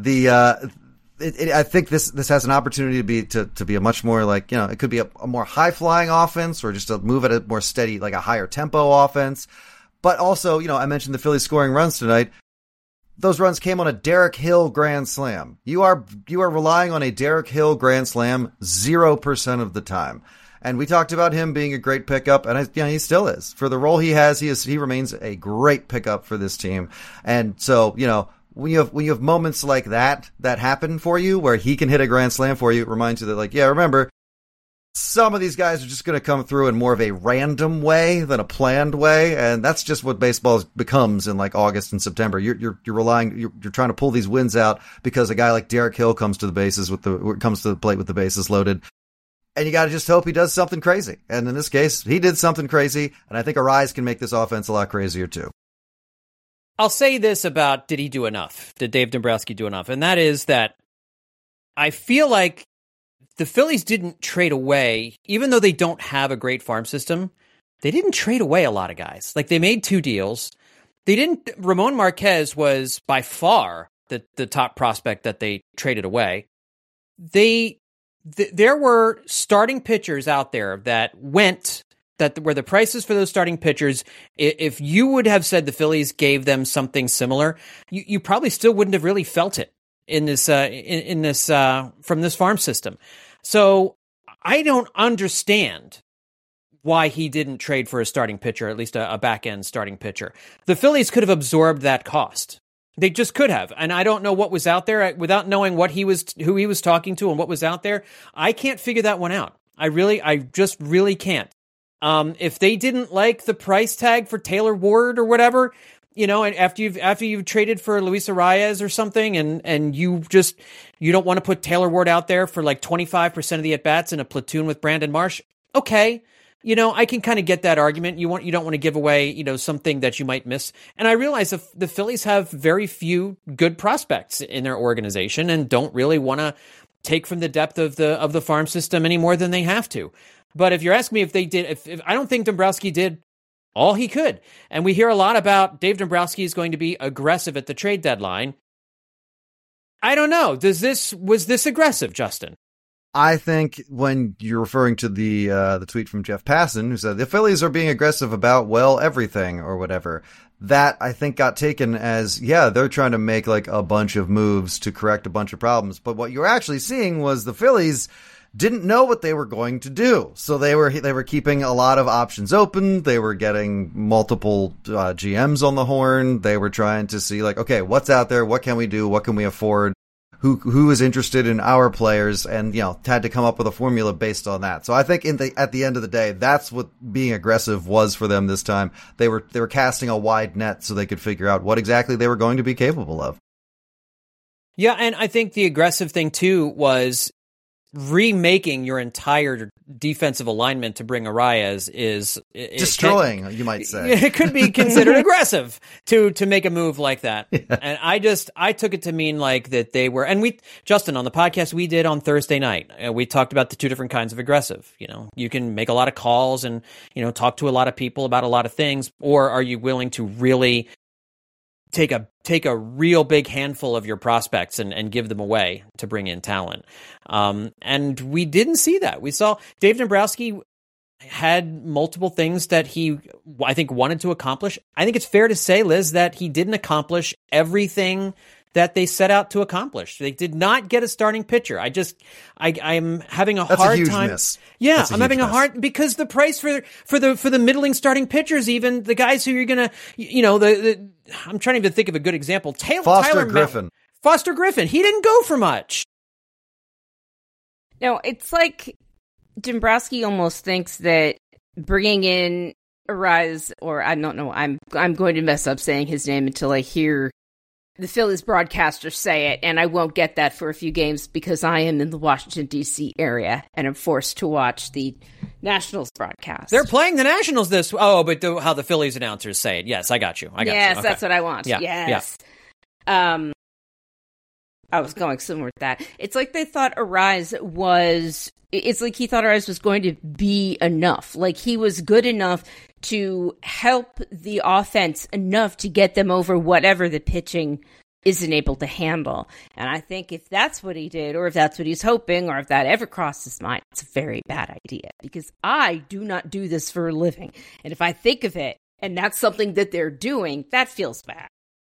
I think this has an opportunity to be a much more like, it could be a more high flying offense, or just to move at a more steady, like a higher tempo offense. But also, I mentioned the Phillies scoring runs tonight. Those runs came on a Derek Hill grand slam. You are relying on a Derek Hill grand slam 0% of the time. And we talked about him being a great pickup, and he still is. For the role he has, he remains a great pickup for this team. And so, when you have moments like that happen for you, where he can hit a grand slam for you, it reminds you that, remember, some of these guys are just going to come through in more of a random way than a planned way, and that's just what baseball becomes in like August and September. You're trying to pull these wins out because a guy like Derek Hill comes to the plate with the bases loaded, and you got to just hope he does something crazy. And in this case, he did something crazy, and I think Arraez can make this offense a lot crazier too. I'll say this about, did he do enough? Did Dave Dombrowski do enough? And that is that I feel like the Phillies didn't trade away, even though they don't have a great farm system, they didn't trade away a lot of guys. Like, they made 2 deals. Ramon Marquez was by far the top prospect that they traded away. There were starting pitchers out there that were the prices for those starting pitchers. If you would have said the Phillies gave them something similar, you probably still wouldn't have really felt it in this from this farm system. So I don't understand why he didn't trade for a starting pitcher, at least a back end starting pitcher. The Phillies could have absorbed that cost. They just could have. And I don't know what was out there without knowing who he was talking to and what was out there. I can't figure that one out. I just really can't. If they didn't like the price tag for Taylor Ward or whatever, and after you've traded for Luis Arraez or something, and you don't want to put Taylor Ward out there for like 25% of the at bats in a platoon with Brandon Marsh, okay, I can kind of get that argument. You don't want to give away, something that you might miss. And I realize the Phillies have very few good prospects in their organization and don't really want to take from the depth of the farm system any more than they have to. But if you're asking me if they did, if I don't think Dombrowski did all he could. And we hear a lot about Dave Dombrowski is going to be aggressive at the trade deadline. I don't know. Was this aggressive, Justin? I think when you're referring to the tweet from Jeff Passan, who said the Phillies are being aggressive about, well, everything or whatever, that I think got taken as, yeah, they're trying to make like a bunch of moves to correct a bunch of problems. But what you're actually seeing was the Phillies didn't know what they were going to do. So they were keeping a lot of options open. They were getting multiple GMs on the horn. They were trying to see like, okay, what's out there? What can we do? What can we afford? Who is interested in our players, and had to come up with a formula based on that. So I think at the end of the day, that's what being aggressive was for them this time. They were casting a wide net so they could figure out what exactly they were going to be capable of. Yeah, and I think the aggressive thing too was remaking your entire defensive alignment to bring Arraez is destroying, you might say. It could be considered aggressive to make a move like that. Yeah. And I took it to mean like that they were, and Justin, on the podcast we did on Thursday night, we talked about the two different kinds of aggressive. You can make a lot of calls and, talk to a lot of people about a lot of things, or are you willing to really take a real big handful of your prospects and give them away to bring in talent. And we didn't see that. We saw Dave Dombrowski had multiple things that he, I think, wanted to accomplish. I think it's fair to say, Liz, that he didn't accomplish everything that they set out to accomplish. They did not get a starting pitcher. I'm having a hard huge time. Miss. Yeah, I'm having a hard, because the price for the middling starting pitchers, even the guys who you're gonna, I'm trying to even think of a good example. Tyler Griffin. Foster Griffin. He didn't go for much. No, it's like Dombrowski almost thinks that bringing in Arraez, or I don't know, I'm going to mess up saying his name until I hear the Phillies broadcaster say it, and I won't get that for a few games because I am in the Washington, D.C. area, and I'm forced to watch the Nationals broadcast. They're playing the Nationals but how the Phillies announcers say it. Yes, I got you. Yes, okay. That's what I want. Yeah, yes. Yeah. I was going somewhere with that. It's like they thought Arraez was... It's like he thought Arraez was going to be enough. Like he was good enough to help the offense enough to get them over whatever the pitching isn't able to handle. And I think if that's what he did, or if that's what he's hoping, or if that ever crossed his mind, it's a very bad idea. Because I do not do this for a living. And if I think of it, and that's something that they're doing, that feels bad.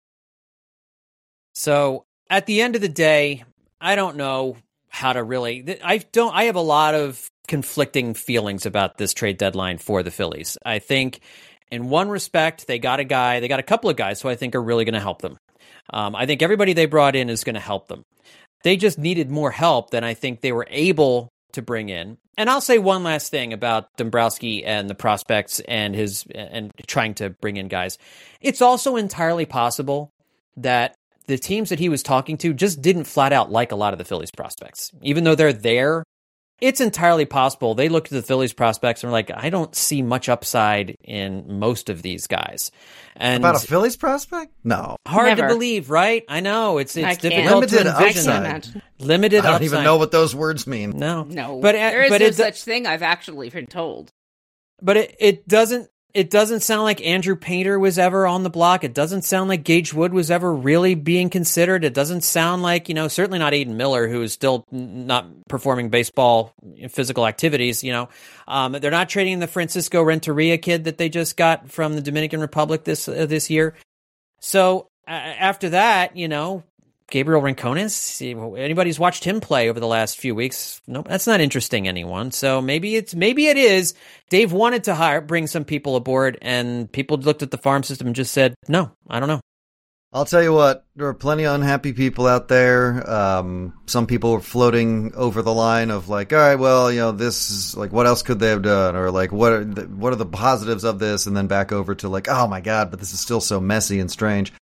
So at the end of the day, I don't know how to really, I have a lot of conflicting feelings about this trade deadline for the Phillies. I think in one respect, they got a couple of guys who I think are really going to help them. I think everybody they brought in is going to help them. They just needed more help than I think they were able to bring in. And I'll say one last thing about Dombrowski and the prospects and trying to bring in guys. It's also entirely possible that the teams that he was talking to just didn't flat out like a lot of the Phillies prospects. Even though they're there, it's entirely possible they looked at the Phillies prospects and were like, I don't see much upside in most of these guys. And about a Phillies prospect? No. Hard Never. to believe, right? I know. It's difficult Limited to envision. upside. Limited upside. I don't even know what those words mean. No. But there is no such thing, I've actually been told. But it doesn't sound like Andrew Painter was ever on the block. It doesn't sound like Gage Wood was ever really being considered. It doesn't sound like, certainly not Aiden Miller, who is still not performing baseball physical activities. They're not trading the Francisco Renteria kid that they just got from the Dominican Republic this year. So after that, Gabriel Rincones, anybody's watched him play over the last few weeks, nope, that's not interesting anyone. So maybe it is. Dave wanted to bring some people aboard, and people looked at the farm system and just said, no, I don't know. I'll tell you what, there are plenty of unhappy people out there. Some people were floating over the line of like, all right, well, this is like, what else could they have done? Or like, what are the positives of this? And then back over to like, oh my God, but this is still so messy and strange.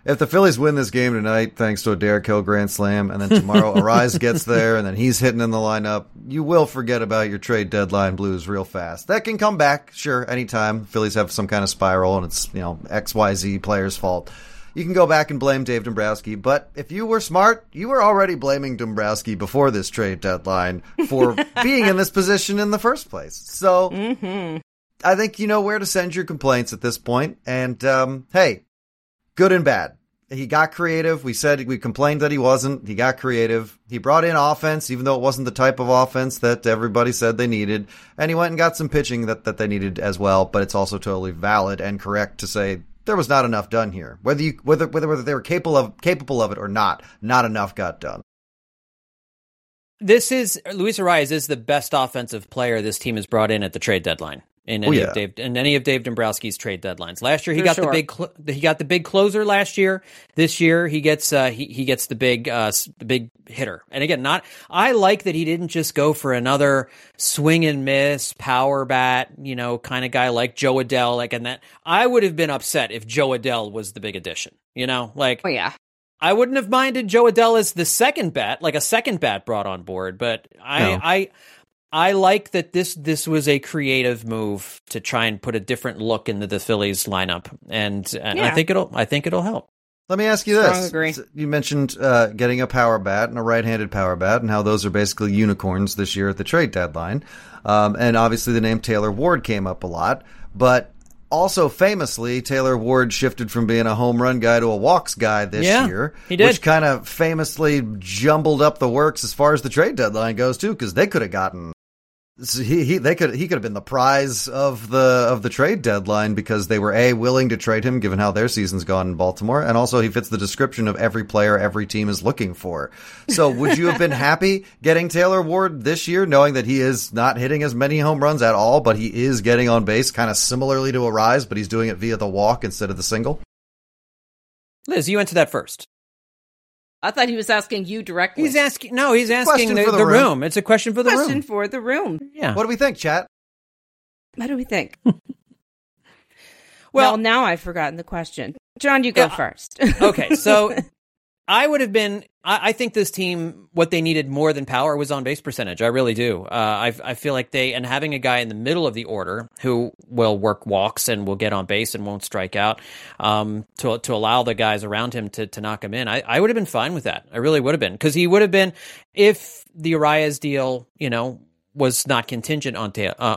if the Phillies win this game tonight, thanks to a Derek Hill grand slam, and then tomorrow Arise gets there, and then he's hitting in the lineup, you will forget about your trade deadline blues real fast. That can come back, sure, anytime. Phillies have some kind of spiral, and it's, XYZ player's fault. You can go back and blame Dave Dombrowski, but if you were smart, you were already blaming Dombrowski before this trade deadline for being in this position in the first place. So I think you know where to send your complaints at this point. And hey, good and bad. He got creative. We complained that he wasn't. He got creative. He brought in offense, even though it wasn't the type of offense that everybody said they needed. And he went and got some pitching that they needed as well. But it's also totally valid and correct to say there was not enough done here. Whether they were capable of it or not enough got done. Luis Arraez is the best offensive player this team has brought in at the trade deadline in any of Dave Dombrowski's trade deadlines. Last year he got the big closer last year. This year he gets the big hitter. And again, I like that he didn't just go for another swing and miss power bat, kind of guy like Joe Adell. And that I would have been upset if Joe Adell was the big addition. Oh yeah. I wouldn't have minded Joe Adell as the second bat, like a second bat brought on board, but I like that this was a creative move to try and put a different look into the Phillies lineup, and I think it'll help. Let me ask you this: you mentioned getting a power bat and a right-handed power bat, and how those are basically unicorns this year at the trade deadline, and obviously the name Taylor Ward came up a lot, but also famously, Taylor Ward shifted from being a home run guy to a walks guy this year. He did. Which kind of famously jumbled up the works as far as the trade deadline goes, too, because they could have gotten... He could have been the prize of the trade deadline because they were willing to trade him given how their season's gone in Baltimore, and also he fits the description of every player every team is looking for. So would you have been happy getting Taylor Ward this year, knowing that he is not hitting as many home runs at all, but he is getting on base kind of similarly to Arraez, but he's doing it via the walk instead of the single? Liz, you answer that first. I thought he was asking you directly. He's asking the room. It's a question for the room. Question for the room. Yeah. What do we think, chat? What do we think? Well, now I've forgotten the question. John, you go first. Okay, so I would have been. I think this team, what they needed more than power was on base percentage. I really do. I feel like and having a guy in the middle of the order who will work walks and will get on base and won't strike out, to allow the guys around him to knock him in. I would have been fine with that. I really would have been, because he would have been, if the Arraez deal, was not contingent on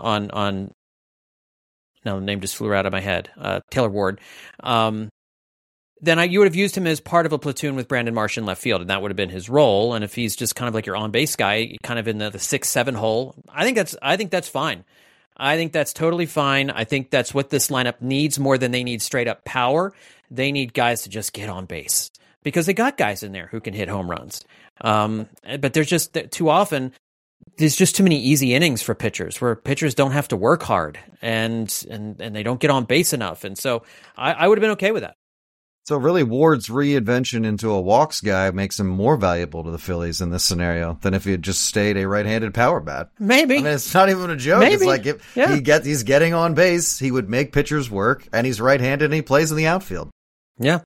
now the name just flew out of my head, Taylor Ward. Then you would have used him as part of a platoon with Brandon Marsh in left field, and that would have been his role. And if he's just kind of like your on-base guy, kind of in the 6-7 hole, I think that's fine. I think that's totally fine. I think that's what this lineup needs more than they need straight-up power. They need guys to just get on base, because they got guys in there who can hit home runs. But there's just too often, there's just too many easy innings for pitchers, where pitchers don't have to work hard and they don't get on base enough. And so I would have been okay with that. So really, Ward's reinvention into a walks guy makes him more valuable to the Phillies in this scenario than if he had just stayed a right-handed power bat. Maybe. I mean, it's not even a joke. Maybe. It's like he's getting on base, he would make pitchers work, and he's right-handed and he plays in the outfield. Yeah.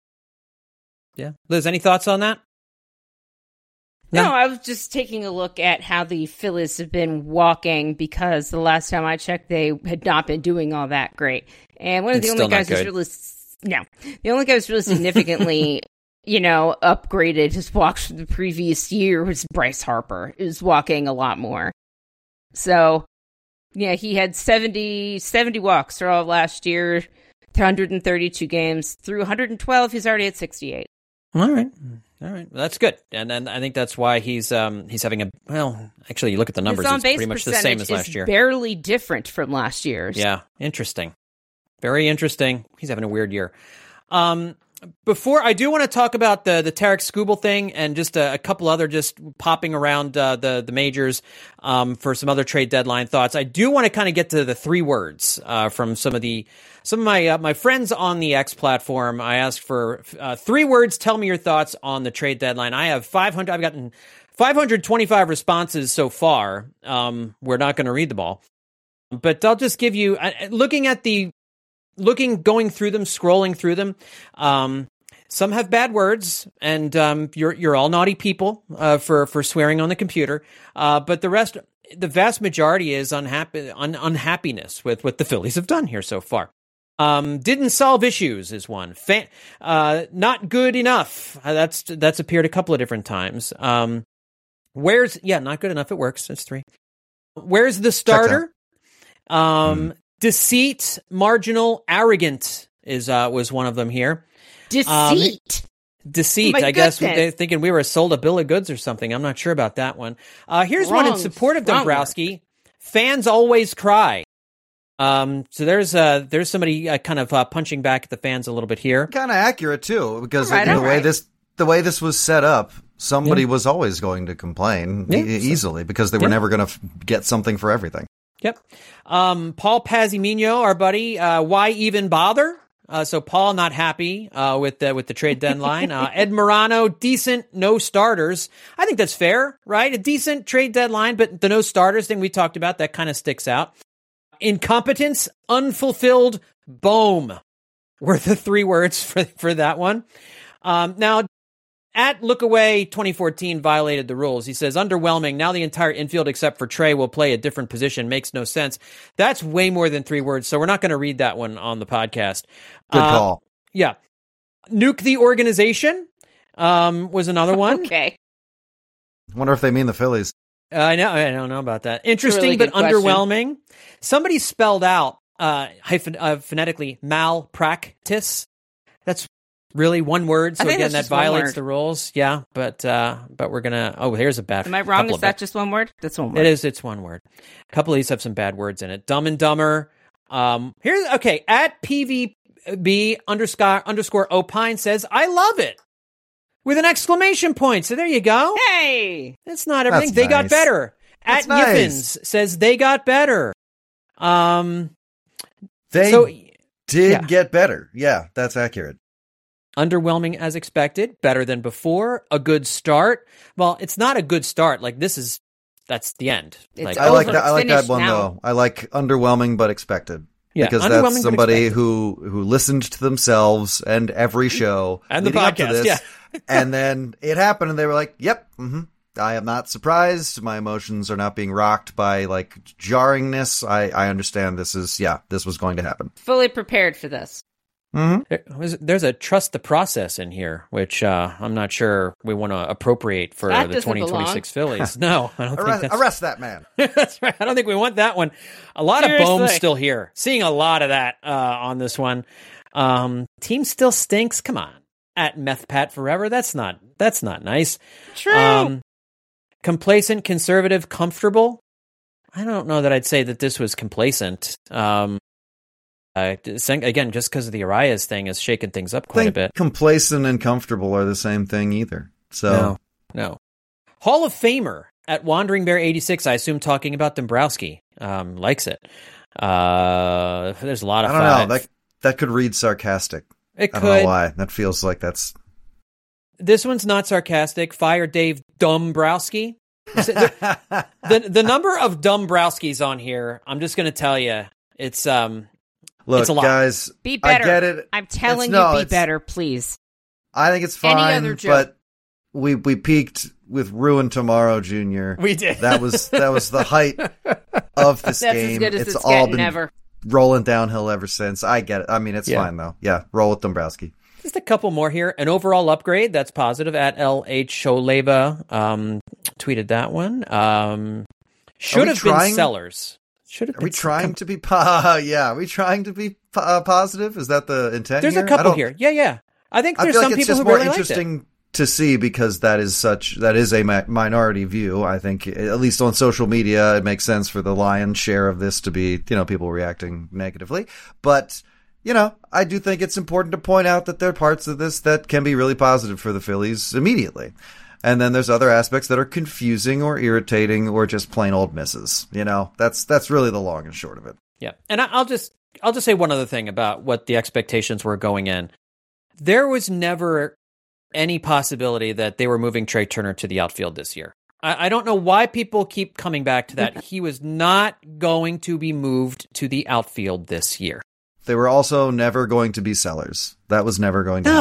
Yeah. Liz, any thoughts on that? No, I was just taking a look at how the Phillies have been walking, because the last time I checked, they had not been doing all that great. And one of the only guys who's really significantly, upgraded his walks from the previous year was Bryce Harper, who's walking a lot more. So, yeah, he had 70 walks for all of last year, 132 games. Through 112, he's already at 68. All right. Well, that's good. And then I think that's why he's having actually, you look at the numbers, it's pretty much the same as last year. Barely different from last year's. Yeah, interesting. Very interesting. He's having a weird year. Before, I do want to talk about the Tarik Skubal thing and just a couple other just popping around the majors for some other trade deadline thoughts. I do want to kind of get to the 3 words from some of my friends on the X platform. I asked for 3 words. Tell me your thoughts on the trade deadline. I've gotten 525 responses so far. We're not going to read them all, but I'll just give you going through them, scrolling through them. Some have bad words, and you're all naughty people for swearing on the computer. But the vast majority is unhappiness with what the Phillies have done here so far. Didn't solve issues is one. Not good enough. That's appeared a couple of different times. Not good enough. It works. That's 3. Where's the starter? Deceit, marginal, arrogant was one of them here. Deceit. Deceit. I guess they're thinking we were sold a bill of goods or something. I'm not sure about that one. Here's one in support of Dombrowski. Fans always cry. So there's somebody kind of punching back at the fans a little bit here. Kind of accurate too, because the way this was set up, somebody was always going to complain easily because they were never going to get something for everything. Yep. Paul Pazimino, our buddy, why even bother? So Paul not happy with the trade deadline. Ed Morano, decent, no starters. I think that's fair, right? A decent trade deadline, but the no starters thing we talked about, that kind of sticks out. Incompetence, unfulfilled, boom, were the 3 words for that one. Now, at Lookaway 2014 violated the rules. He says, underwhelming. Now the entire infield except for Trey will play a different position. Makes no sense. That's way more than 3 words, so we're not going to read that one on the podcast. Good call. Yeah. Nuke the organization was another one. Okay. Wonder if they mean the Phillies. I don't know about that. Interesting, but underwhelming. Somebody spelled out phonetically malpractice. That's really one word. So again, that violates the rules. Yeah, but we're gonna. Oh, here's a bad. Am I wrong? Is that just one word? That's one word. It is. It's one word. A couple of these have some bad words in it. Dumb and Dumber. Here's okay. At PVB underscore opine says, I love it. With an exclamation point. So there you go. Hey! That's not everything. That's they got better. That's At Yiffins says they got better. They did get better. Yeah, that's accurate. Underwhelming as expected. Better than before. A good start. Well, it's not a good start. Like that's the end. I like that one though. I like underwhelming but expected. Yeah, because that's somebody who listened to themselves and every show and the podcast. And then it happened, and they were like, "Yep, I am not surprised. My emotions are not being rocked by like jarringness. I understand this was going to happen. Fully prepared for this." Mm-hmm. There's a trust the process in here, which I'm not sure we want to appropriate for the 2026 Phillies. No, I don't think arrest that man. That's right. I don't think we want that one. A lot of boom still here. Seeing a lot of that on this one. Team still stinks. Come on. At MethPat Forever. That's not nice. True. Complacent, conservative, comfortable. I don't know that I'd say that this was complacent. Again, just because of the Arias thing is shaking things up quite a bit. Complacent and comfortable are the same thing either. So no. Hall of Famer at Wandering Bear 86. I assume talking about Dombrowski. Likes it. There's a lot of. I don't know. That could read sarcastic. It could. I don't know why. That feels like that's. This one's not sarcastic. Fire Dave Dombrowski. The number of Dombrowskis on here, I'm just going to tell you, it's Look, it's a lot. Guys, be better. I get it. I'm telling you, be better, please. I think it's fine, but we peaked with Ruin Tomorrow Jr. We did. That was the height of this game. That's as good as it's it's all getting been ever. Rolling downhill ever since. I get it. I mean, it's fine though. Yeah, roll with Dombrowski. Just a couple more here. An overall upgrade. That's positive. At LH Sholeva tweeted that one. Should have been sellers. Should have. Are we trying to be? Are we trying to be positive? Is that the intent? There's a couple here. Yeah. I think there's some people who really liked it. It's just more interesting to see because that is a minority view. I think at least on social media, it makes sense for the lion's share of this to be people reacting negatively. But I do think it's important to point out that there are parts of this that can be really positive for the Phillies immediately. And then there's other aspects that are confusing or irritating or just plain old misses. That's really the long and short of it. Yeah. And I'll just say one other thing about what the expectations were going in. There was never any possibility that they were moving Trey Turner to the outfield this year. I don't know why people keep coming back to that. He was not going to be moved to the outfield this year. They were also never going to be sellers. That was never going to happen.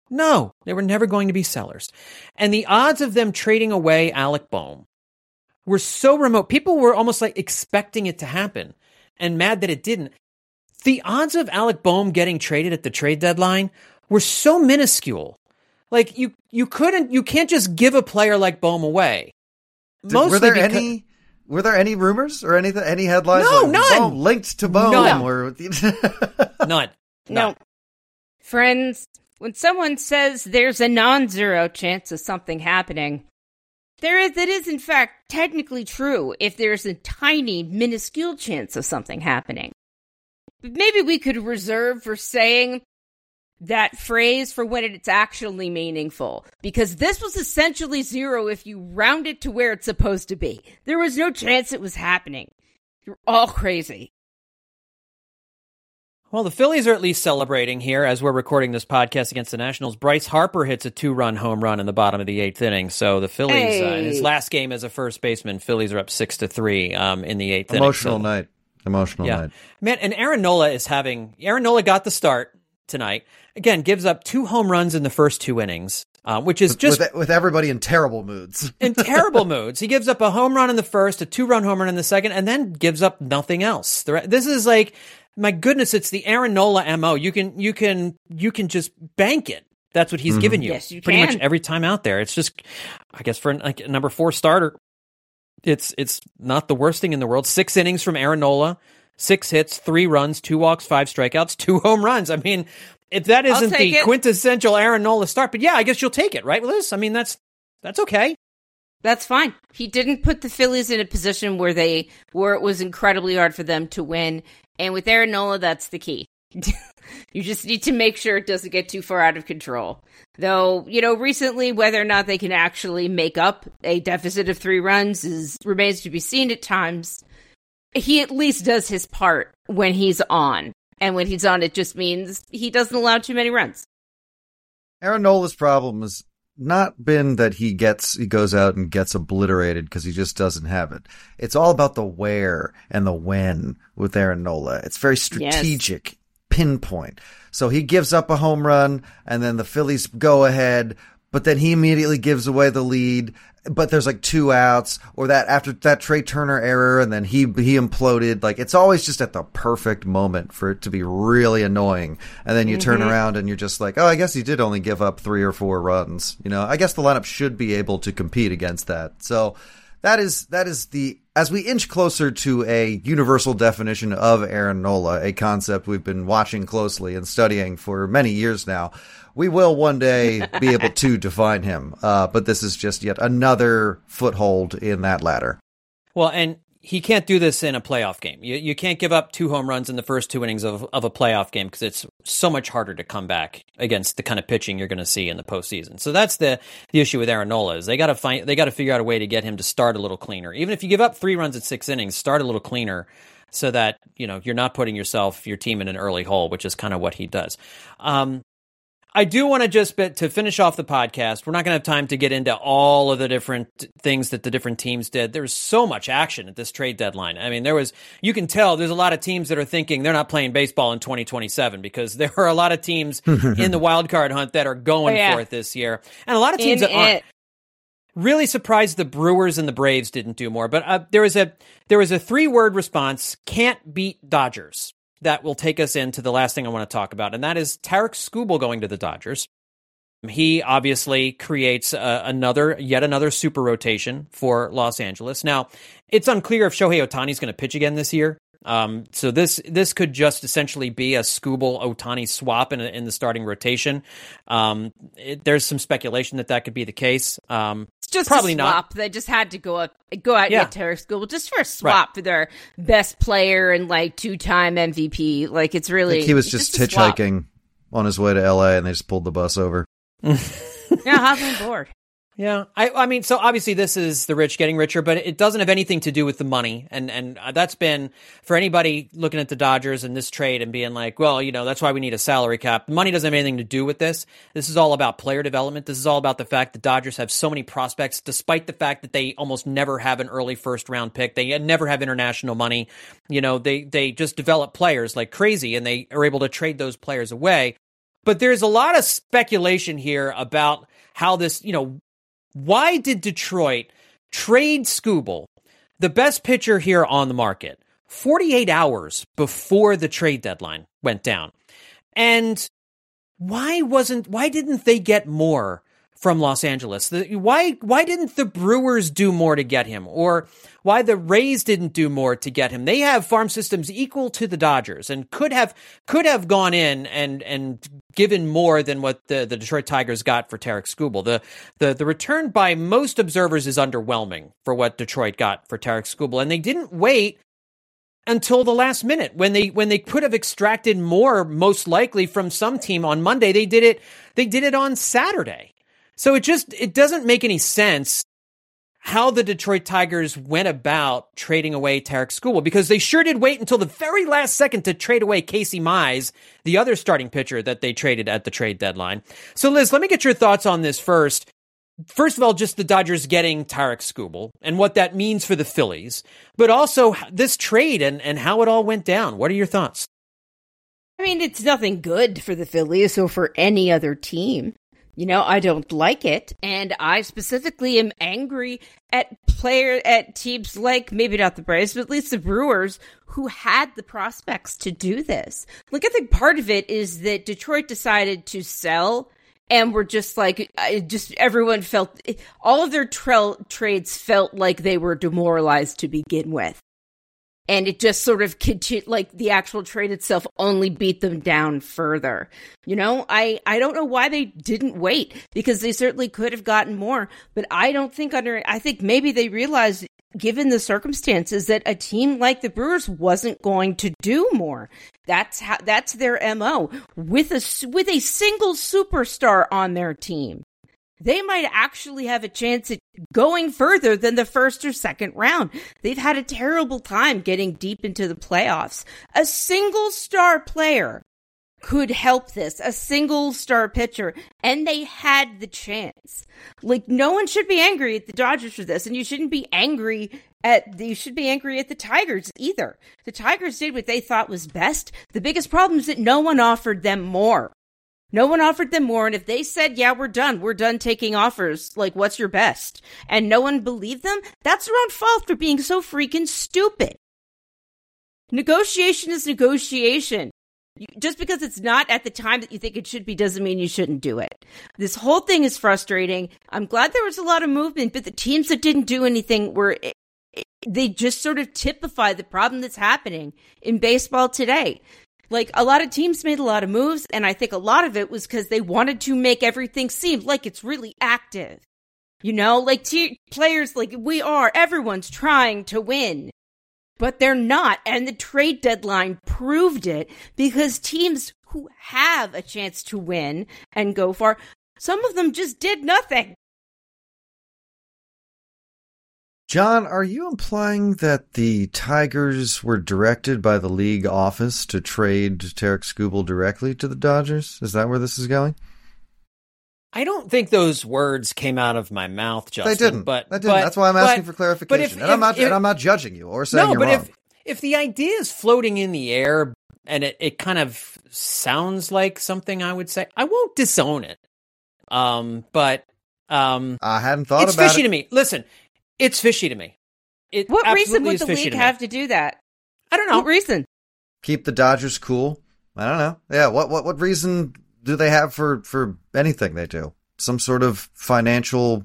No, they were never going to be sellers. And the odds of them trading away Alec Bohm were so remote. People were almost like expecting it to happen and mad that it didn't. The odds of Alec Bohm getting traded at the trade deadline were so minuscule. Like you can't just give a player like Bohm away. Were there any rumors or any headlines? No, like none. Bohm linked to Bohm. None. Or None. No. Friends, when someone says there's a non-zero chance of something happening, that is in fact technically true if there's a tiny, minuscule chance of something happening. But maybe we could reserve for saying that phrase for when it's actually meaningful, because this was essentially zero if you round it to where it's supposed to be. There was no chance it was happening. You're all crazy. Well, the Phillies are at least celebrating here as we're recording this podcast against the Nationals. Bryce Harper hits a 2-run home run in the bottom of the 8th inning. So the Phillies, in his last game as a first baseman, Phillies are up 6-3 in the 8th inning. Emotional night. Man, and Aaron Nola got the start tonight. Again, gives up 2 home runs in the first 2 innings, which is just... With everybody in terrible moods. In terrible moods. He gives up a home run in the first, a 2-run home run in the second, and then gives up nothing else. This is like... My goodness, it's the Aaron Nola MO. You can just bank it. That's what he's given you. Yes, you pretty can. much every time out there. It's just, I guess for like a number 4 starter, it's not the worst thing in the world. 6 innings from Aaron Nola, 6 hits, 3 runs, 2 walks, 5 strikeouts, 2 home runs. I mean, if that isn't the quintessential Aaron Nola start, but yeah, I guess you'll take it, right, Liz? I mean, that's okay. That's fine. He didn't put the Phillies in a position where it was incredibly hard for them to win. And with Aaron Nola, that's the key. You just need to make sure it doesn't get too far out of control. Though, recently, whether or not they can actually make up a deficit of 3 runs remains to be seen at times. He at least does his part when he's on. And when he's on, it just means he doesn't allow too many runs. Aaron Nola's problem has not been that he goes out and gets obliterated because he just doesn't have it. It's all about the where and the when with Aaron Nola. It's very strategic, pinpoint. So he gives up a home run and then the Phillies go ahead, but then he immediately gives away the lead. But there's like 2 outs, or that after that Trey Turner error, and then he imploded. Like, it's always just at the perfect moment for it to be really annoying. And then you turn around and you're just like, oh, I guess he did only give up 3 or 4 runs. I guess the lineup should be able to compete against that. So that is as we inch closer to a universal definition of Aaron Nola, a concept we've been watching closely and studying for many years now. We will one day be able to define him, but this is just yet another foothold in that ladder. Well, and he can't do this in a playoff game. You can't give up 2 home runs in the first 2 innings of a playoff game because it's so much harder to come back against the kind of pitching you're going to see in the postseason. So that's the issue with Aaron Nola is they got to figure out a way to get him to start a little cleaner. Even if you give up 3 runs at 6 innings, start a little cleaner so that you're not putting your team in an early hole, which is kind of what he does. I do want to to finish off the podcast, we're not going to have time to get into all of the different things that the different teams did. There was so much action at this trade deadline. I mean, you can tell there's a lot of teams that are thinking they're not playing baseball in 2027 because there are a lot of teams in the wild card hunt that are going for it this year. And a lot of teams that aren't. Really surprised the Brewers and the Braves didn't do more. But there was a 3-word response, can't beat Dodgers. That will take us into the last thing I want to talk about, and that is Tarik Skubal going to the Dodgers. He obviously creates yet another super rotation for Los Angeles. Now, it's unclear if Shohei Ohtani is going to pitch again this year. So this could just essentially be a Skubal-Ohtani swap in the starting rotation. There's some speculation that could be the case. It's just probably a swap. not. They just had to go out and get Tarik Skubal just for a swap for their best player and 2-time MVP. Like, it's really... I think he was just hitchhiking on his way to LA and they just pulled the bus over. Yeah, hop on board. Yeah, I mean, so obviously this is the rich getting richer, but it doesn't have anything to do with the money, and that's been, for anybody looking at the Dodgers and this trade and being like, well, that's why we need a salary cap. Money doesn't have anything to do with this. This is all about player development. This is all about the fact that Dodgers have so many prospects, despite the fact that they almost never have an early first-round pick. They never have international money. They just develop players like crazy, and they are able to trade those players away. But there's a lot of speculation here about how this, why did Detroit trade Skubal, the best pitcher here on the market, 48 hours before the trade deadline went down? And why didn't they get more from Los Angeles? Why didn't the Brewers do more to get him? Or why the Rays didn't do more to get him? They have farm systems equal to the Dodgers and could have gone in and given more than what the Detroit Tigers got for Tarik Skubal. The return by most observers is underwhelming for what Detroit got for Tarik Skubal, and they didn't wait until the last minute when they could have extracted more, most likely from some team on Monday. They did it on Saturday. So it doesn't make any sense how the Detroit Tigers went about trading away Tarik Skubal, because they sure did wait until the very last second to trade away Casey Mize, the other starting pitcher that they traded at the trade deadline. So Liz, let me get your thoughts on this first. First of all, just the Dodgers getting Tarik Skubal and what that means for the Phillies, but also this trade and how it all went down. What are your thoughts? I mean, it's nothing good for the Phillies or for any other team. I don't like it, and I specifically am angry at teams like, maybe not the Braves, but at least the Brewers, who had the prospects to do this. Like, I think part of it is that Detroit decided to sell, and we're just like, everyone felt, all of their trades felt like they were demoralized to begin with. And it just sort of like the actual trade itself only beat them down further. I don't know why they didn't wait, because they certainly could have gotten more. But I think maybe they realized, given the circumstances, that a team like the Brewers wasn't going to do more. That's their MO. With a single superstar on their team, they might actually have a chance at going further than the first or second round. They've had a terrible time getting deep into the playoffs. A single star player could help this, a single star pitcher, and they had the chance. Like, no one should be angry at the Dodgers for this, and you shouldn't be angry at the Tigers either. The Tigers did what they thought was best. The biggest problem is that no one offered them more. No one offered them more, and if they said, yeah, we're done taking offers, like, what's your best? And no one believed them, that's their own fault for being so freaking stupid. Negotiation is negotiation. Just because it's not at the time that you think it should be doesn't mean you shouldn't do it. This whole thing is frustrating. I'm glad there was a lot of movement, but the teams that didn't do anything they just sort of typify the problem that's happening in baseball today. Like, a lot of teams made a lot of moves, and I think a lot of it was because they wanted to make everything seem like it's really active. Like players like everyone's trying to win. But they're not, and the trade deadline proved it, because teams who have a chance to win and go far, some of them just did nothing. John, are you implying that the Tigers were directed by the league office to trade Tarik Skubal directly to the Dodgers? Is that where this is going? I don't think those words came out of my mouth, Justin. They didn't. That's why I'm asking for clarification. I'm not judging you or saying you're wrong. If the idea is floating in the air and it kind of sounds like something I would say, I won't disown it. I hadn't thought about it. It's fishy to me. Listen. It's fishy to me. What reason would the league have to do that? I don't know. What reason? Keep the Dodgers cool? I don't know. Yeah, what reason do they have for anything they do? Some sort of financial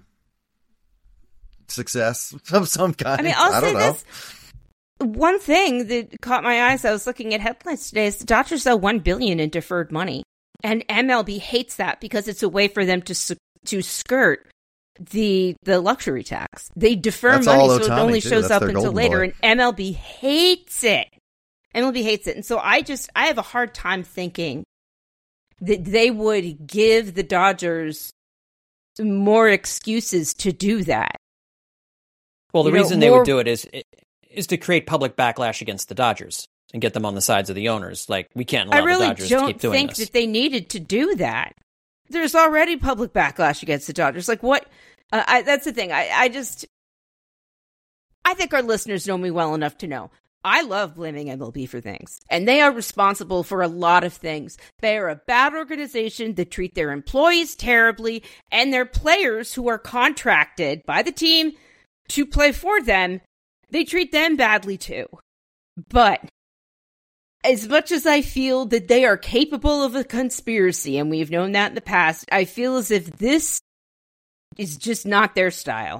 success of some kind? I mean, I'll say this. One thing that caught my eyes, I was looking at headlines today, is the Dodgers owe $1 billion in deferred money. And MLB hates that because it's a way for them to skirt the luxury tax. They defer money so it only shows up until later, and MLB hates it. And so I have a hard time thinking that they would give the Dodgers more excuses to do that. Well, the reason they would do it is to create public backlash against the Dodgers and get them on the sides of the owners. Like, we can't allow the Dodgers to keep doing this. I really don't think that they needed to do that. There's already public backlash against the Dodgers. Like, what? That's the thing. I think our listeners know me well enough to know I love blaming MLB for things, and they are responsible for a lot of things. They are a bad organization that treat their employees terribly, and their players who are contracted by the team to play for them, they treat them badly too. But as much as I feel that they are capable of a conspiracy, and we've known that in the past, I feel as if this is just not their style.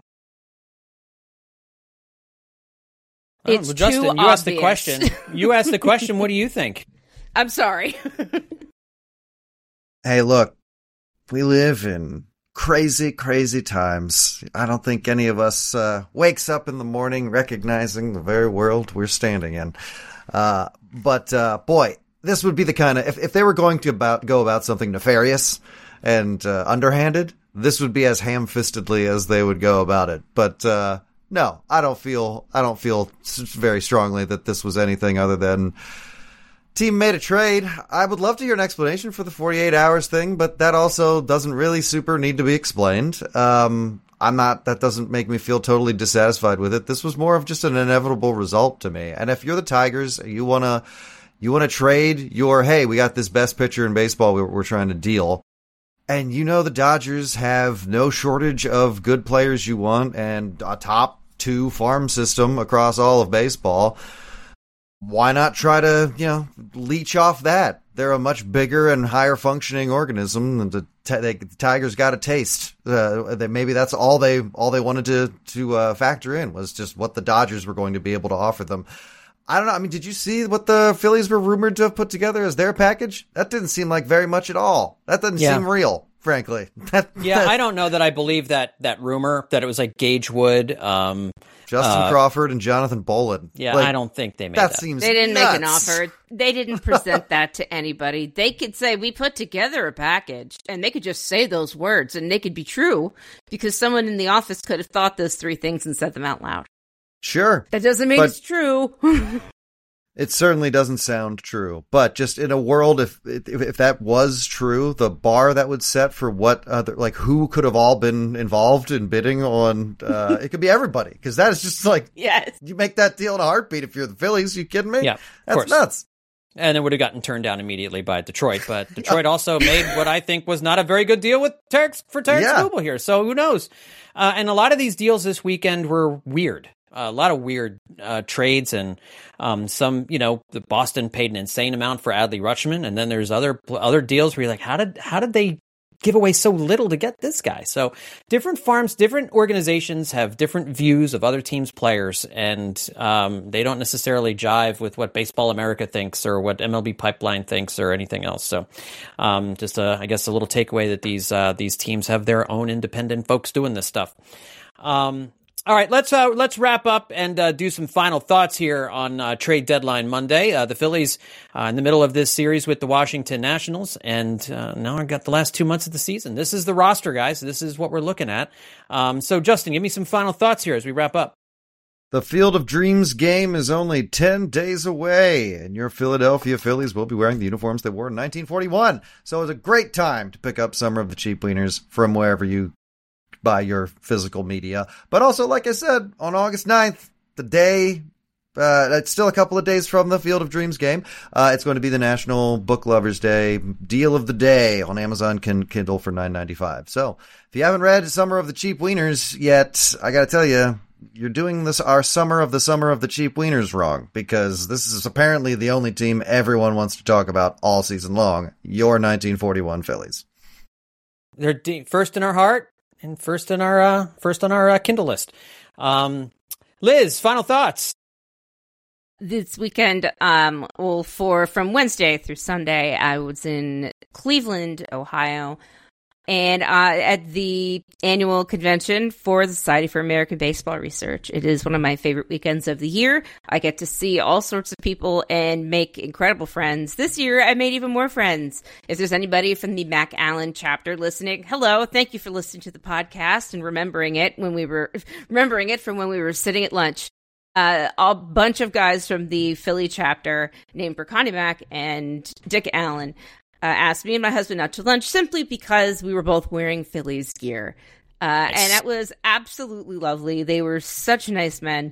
It's well, Justin, too you obvious. asked the question. You asked the question. What do you think? I'm sorry. Hey, look, we live in crazy, crazy times. I don't think any of us wakes up in the morning recognizing the very world we're standing in. But boy, this would be the kind of, if they were going to go about something nefarious and underhanded, this would be as ham-fistedly as they would go about it. But no, I don't feel very strongly that this was anything other than team made a trade. I would love to hear an explanation for the 48 hours thing, but that also doesn't really super need to be explained. That doesn't make me feel totally dissatisfied with it. This was more of just an inevitable result to me. And if you're the Tigers, you want to trade your, hey, we got this best pitcher in baseball we're trying to deal. And the Dodgers have no shortage of good players you want and a top 2 farm system across all of baseball. Why not try to, leech off that? They're a much bigger and higher functioning organism than the Tigers got a taste. Maybe that's all they wanted to factor in was just what the Dodgers were going to be able to offer them. I don't know. I mean, did you see what the Phillies were rumored to have put together as their package? That didn't seem like very much at all. That doesn't seem real, frankly. I don't know that I believe that rumor that it was like Gage Wood, Justin Crawford, and Jonathan Bolin. Yeah, I don't think they made that. Seems they didn't nuts. make an offer. They didn't present that to anybody. They could say, we put together a package, and they could just say those words, and they could be true, because someone in the office could have thought those 3 things and said them out loud. Sure. That doesn't mean it's true. It certainly doesn't sound true, but just in a world, if that was true, the bar that would set for what who could have all been involved in bidding on, it could be everybody, because that is just yes, you make that deal in a heartbeat. If you're the Phillies, you kidding me? Yeah, that's nuts. And it would have gotten turned down immediately by Detroit, but Detroit also made what I think was not a very good deal with Terrence Skubal here. So who knows? And a lot of these deals this weekend were weird. A lot of weird trades, and some, the Boston paid an insane amount for Adley Rutschman, and then there's other deals where you're like, how did they give away so little to get this guy? So different farms, different organizations have different views of other teams' players, and they don't necessarily jive with what Baseball America thinks or what MLB Pipeline thinks or anything else. So just I guess a little takeaway that these teams have their own independent folks doing this stuff. All right, let's wrap up and do some final thoughts here on trade deadline Monday. The Phillies in the middle of this series with the Washington Nationals, and now I've got the last 2 months of the season. This is the roster, guys. This is what we're looking at. So, Justin, give me some final thoughts here as we wrap up. The Field of Dreams game is only 10 days away, and your Philadelphia Phillies will be wearing the uniforms they wore in 1941. So it's a great time to pick up Summer of the Cheap Wieners from wherever you buy your physical media. But also, like I said, on August 9th, the day, it's still a couple of days from the Field of Dreams game, it's going to be the National Book Lovers Day deal of the day on Amazon Kindle for $9.95. So if you haven't read Summer of the Cheap Wieners yet, I gotta tell you, you're doing our Summer of the Cheap Wieners wrong, because this is apparently the only team everyone wants to talk about all season long, your 1941 Phillies. They're first in our heart. And first on our Kindle list. Liz, final thoughts. This weekend, from Wednesday through Sunday, I was in Cleveland, Ohio, and at the annual convention for the Society for American Baseball Research. It is one of my favorite weekends of the year. I get to see all sorts of people and make incredible friends. This year, I made even more friends. If there's anybody from the Mac Allen chapter listening, hello, thank you for listening to the podcast and remembering it from when we were sitting at lunch. A bunch of guys from the Philly chapter named Berkani Mac and Dick Allen asked me and my husband out to lunch simply because we were both wearing Phillies gear. Nice. And that was absolutely lovely. They were such nice men.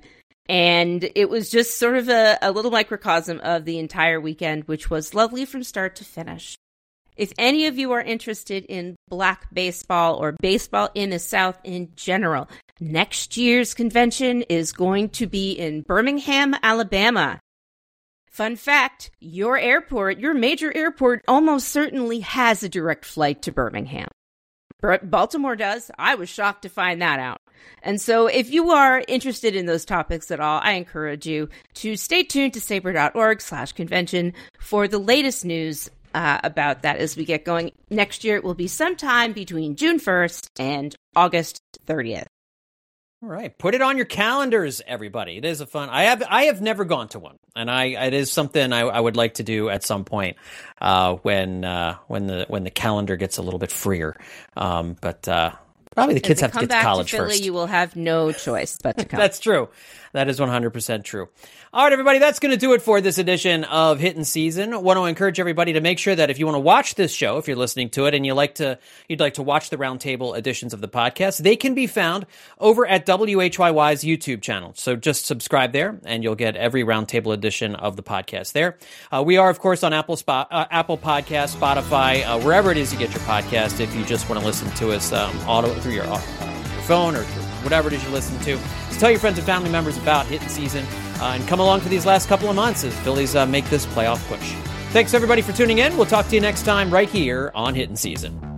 And it was just sort of a little microcosm of the entire weekend, which was lovely from start to finish. If any of you are interested in black baseball or baseball in the South in general, next year's convention is going to be in Birmingham, Alabama. Fun fact, your major airport almost certainly has a direct flight to Birmingham. Baltimore does. I was shocked to find that out. And so if you are interested in those topics at all, I encourage you to stay tuned to SABR.org/convention for the latest news about that as we get going. Next year, it will be sometime between June 1st and August 30th. All right, put it on your calendars, everybody. It is a fun. I have never gone to one, and it is something I would like to do at some point when the calendar gets a little bit freer. But probably the kids have to get to college Philly, first. You will have no choice but to come. That's true. That is 100% true. All right, everybody, that's going to do it for this edition of Hittin' Season. I want to encourage everybody to make sure that if you want to watch this show, if you're listening to it and you'd like to watch the roundtable editions of the podcast, they can be found over at WHYY's YouTube channel. So just subscribe there and you'll get every roundtable edition of the podcast there. We are, of course, on Apple Podcasts, Spotify, wherever it is you get your podcast. If you just want to listen to us through your phone or through whatever it is you listen to. So tell your friends and family members about Hittin' Season and come along for these last couple of months as Phillies make this playoff push. Thanks, everybody, for tuning in. We'll talk to you next time right here on Hittin' Season.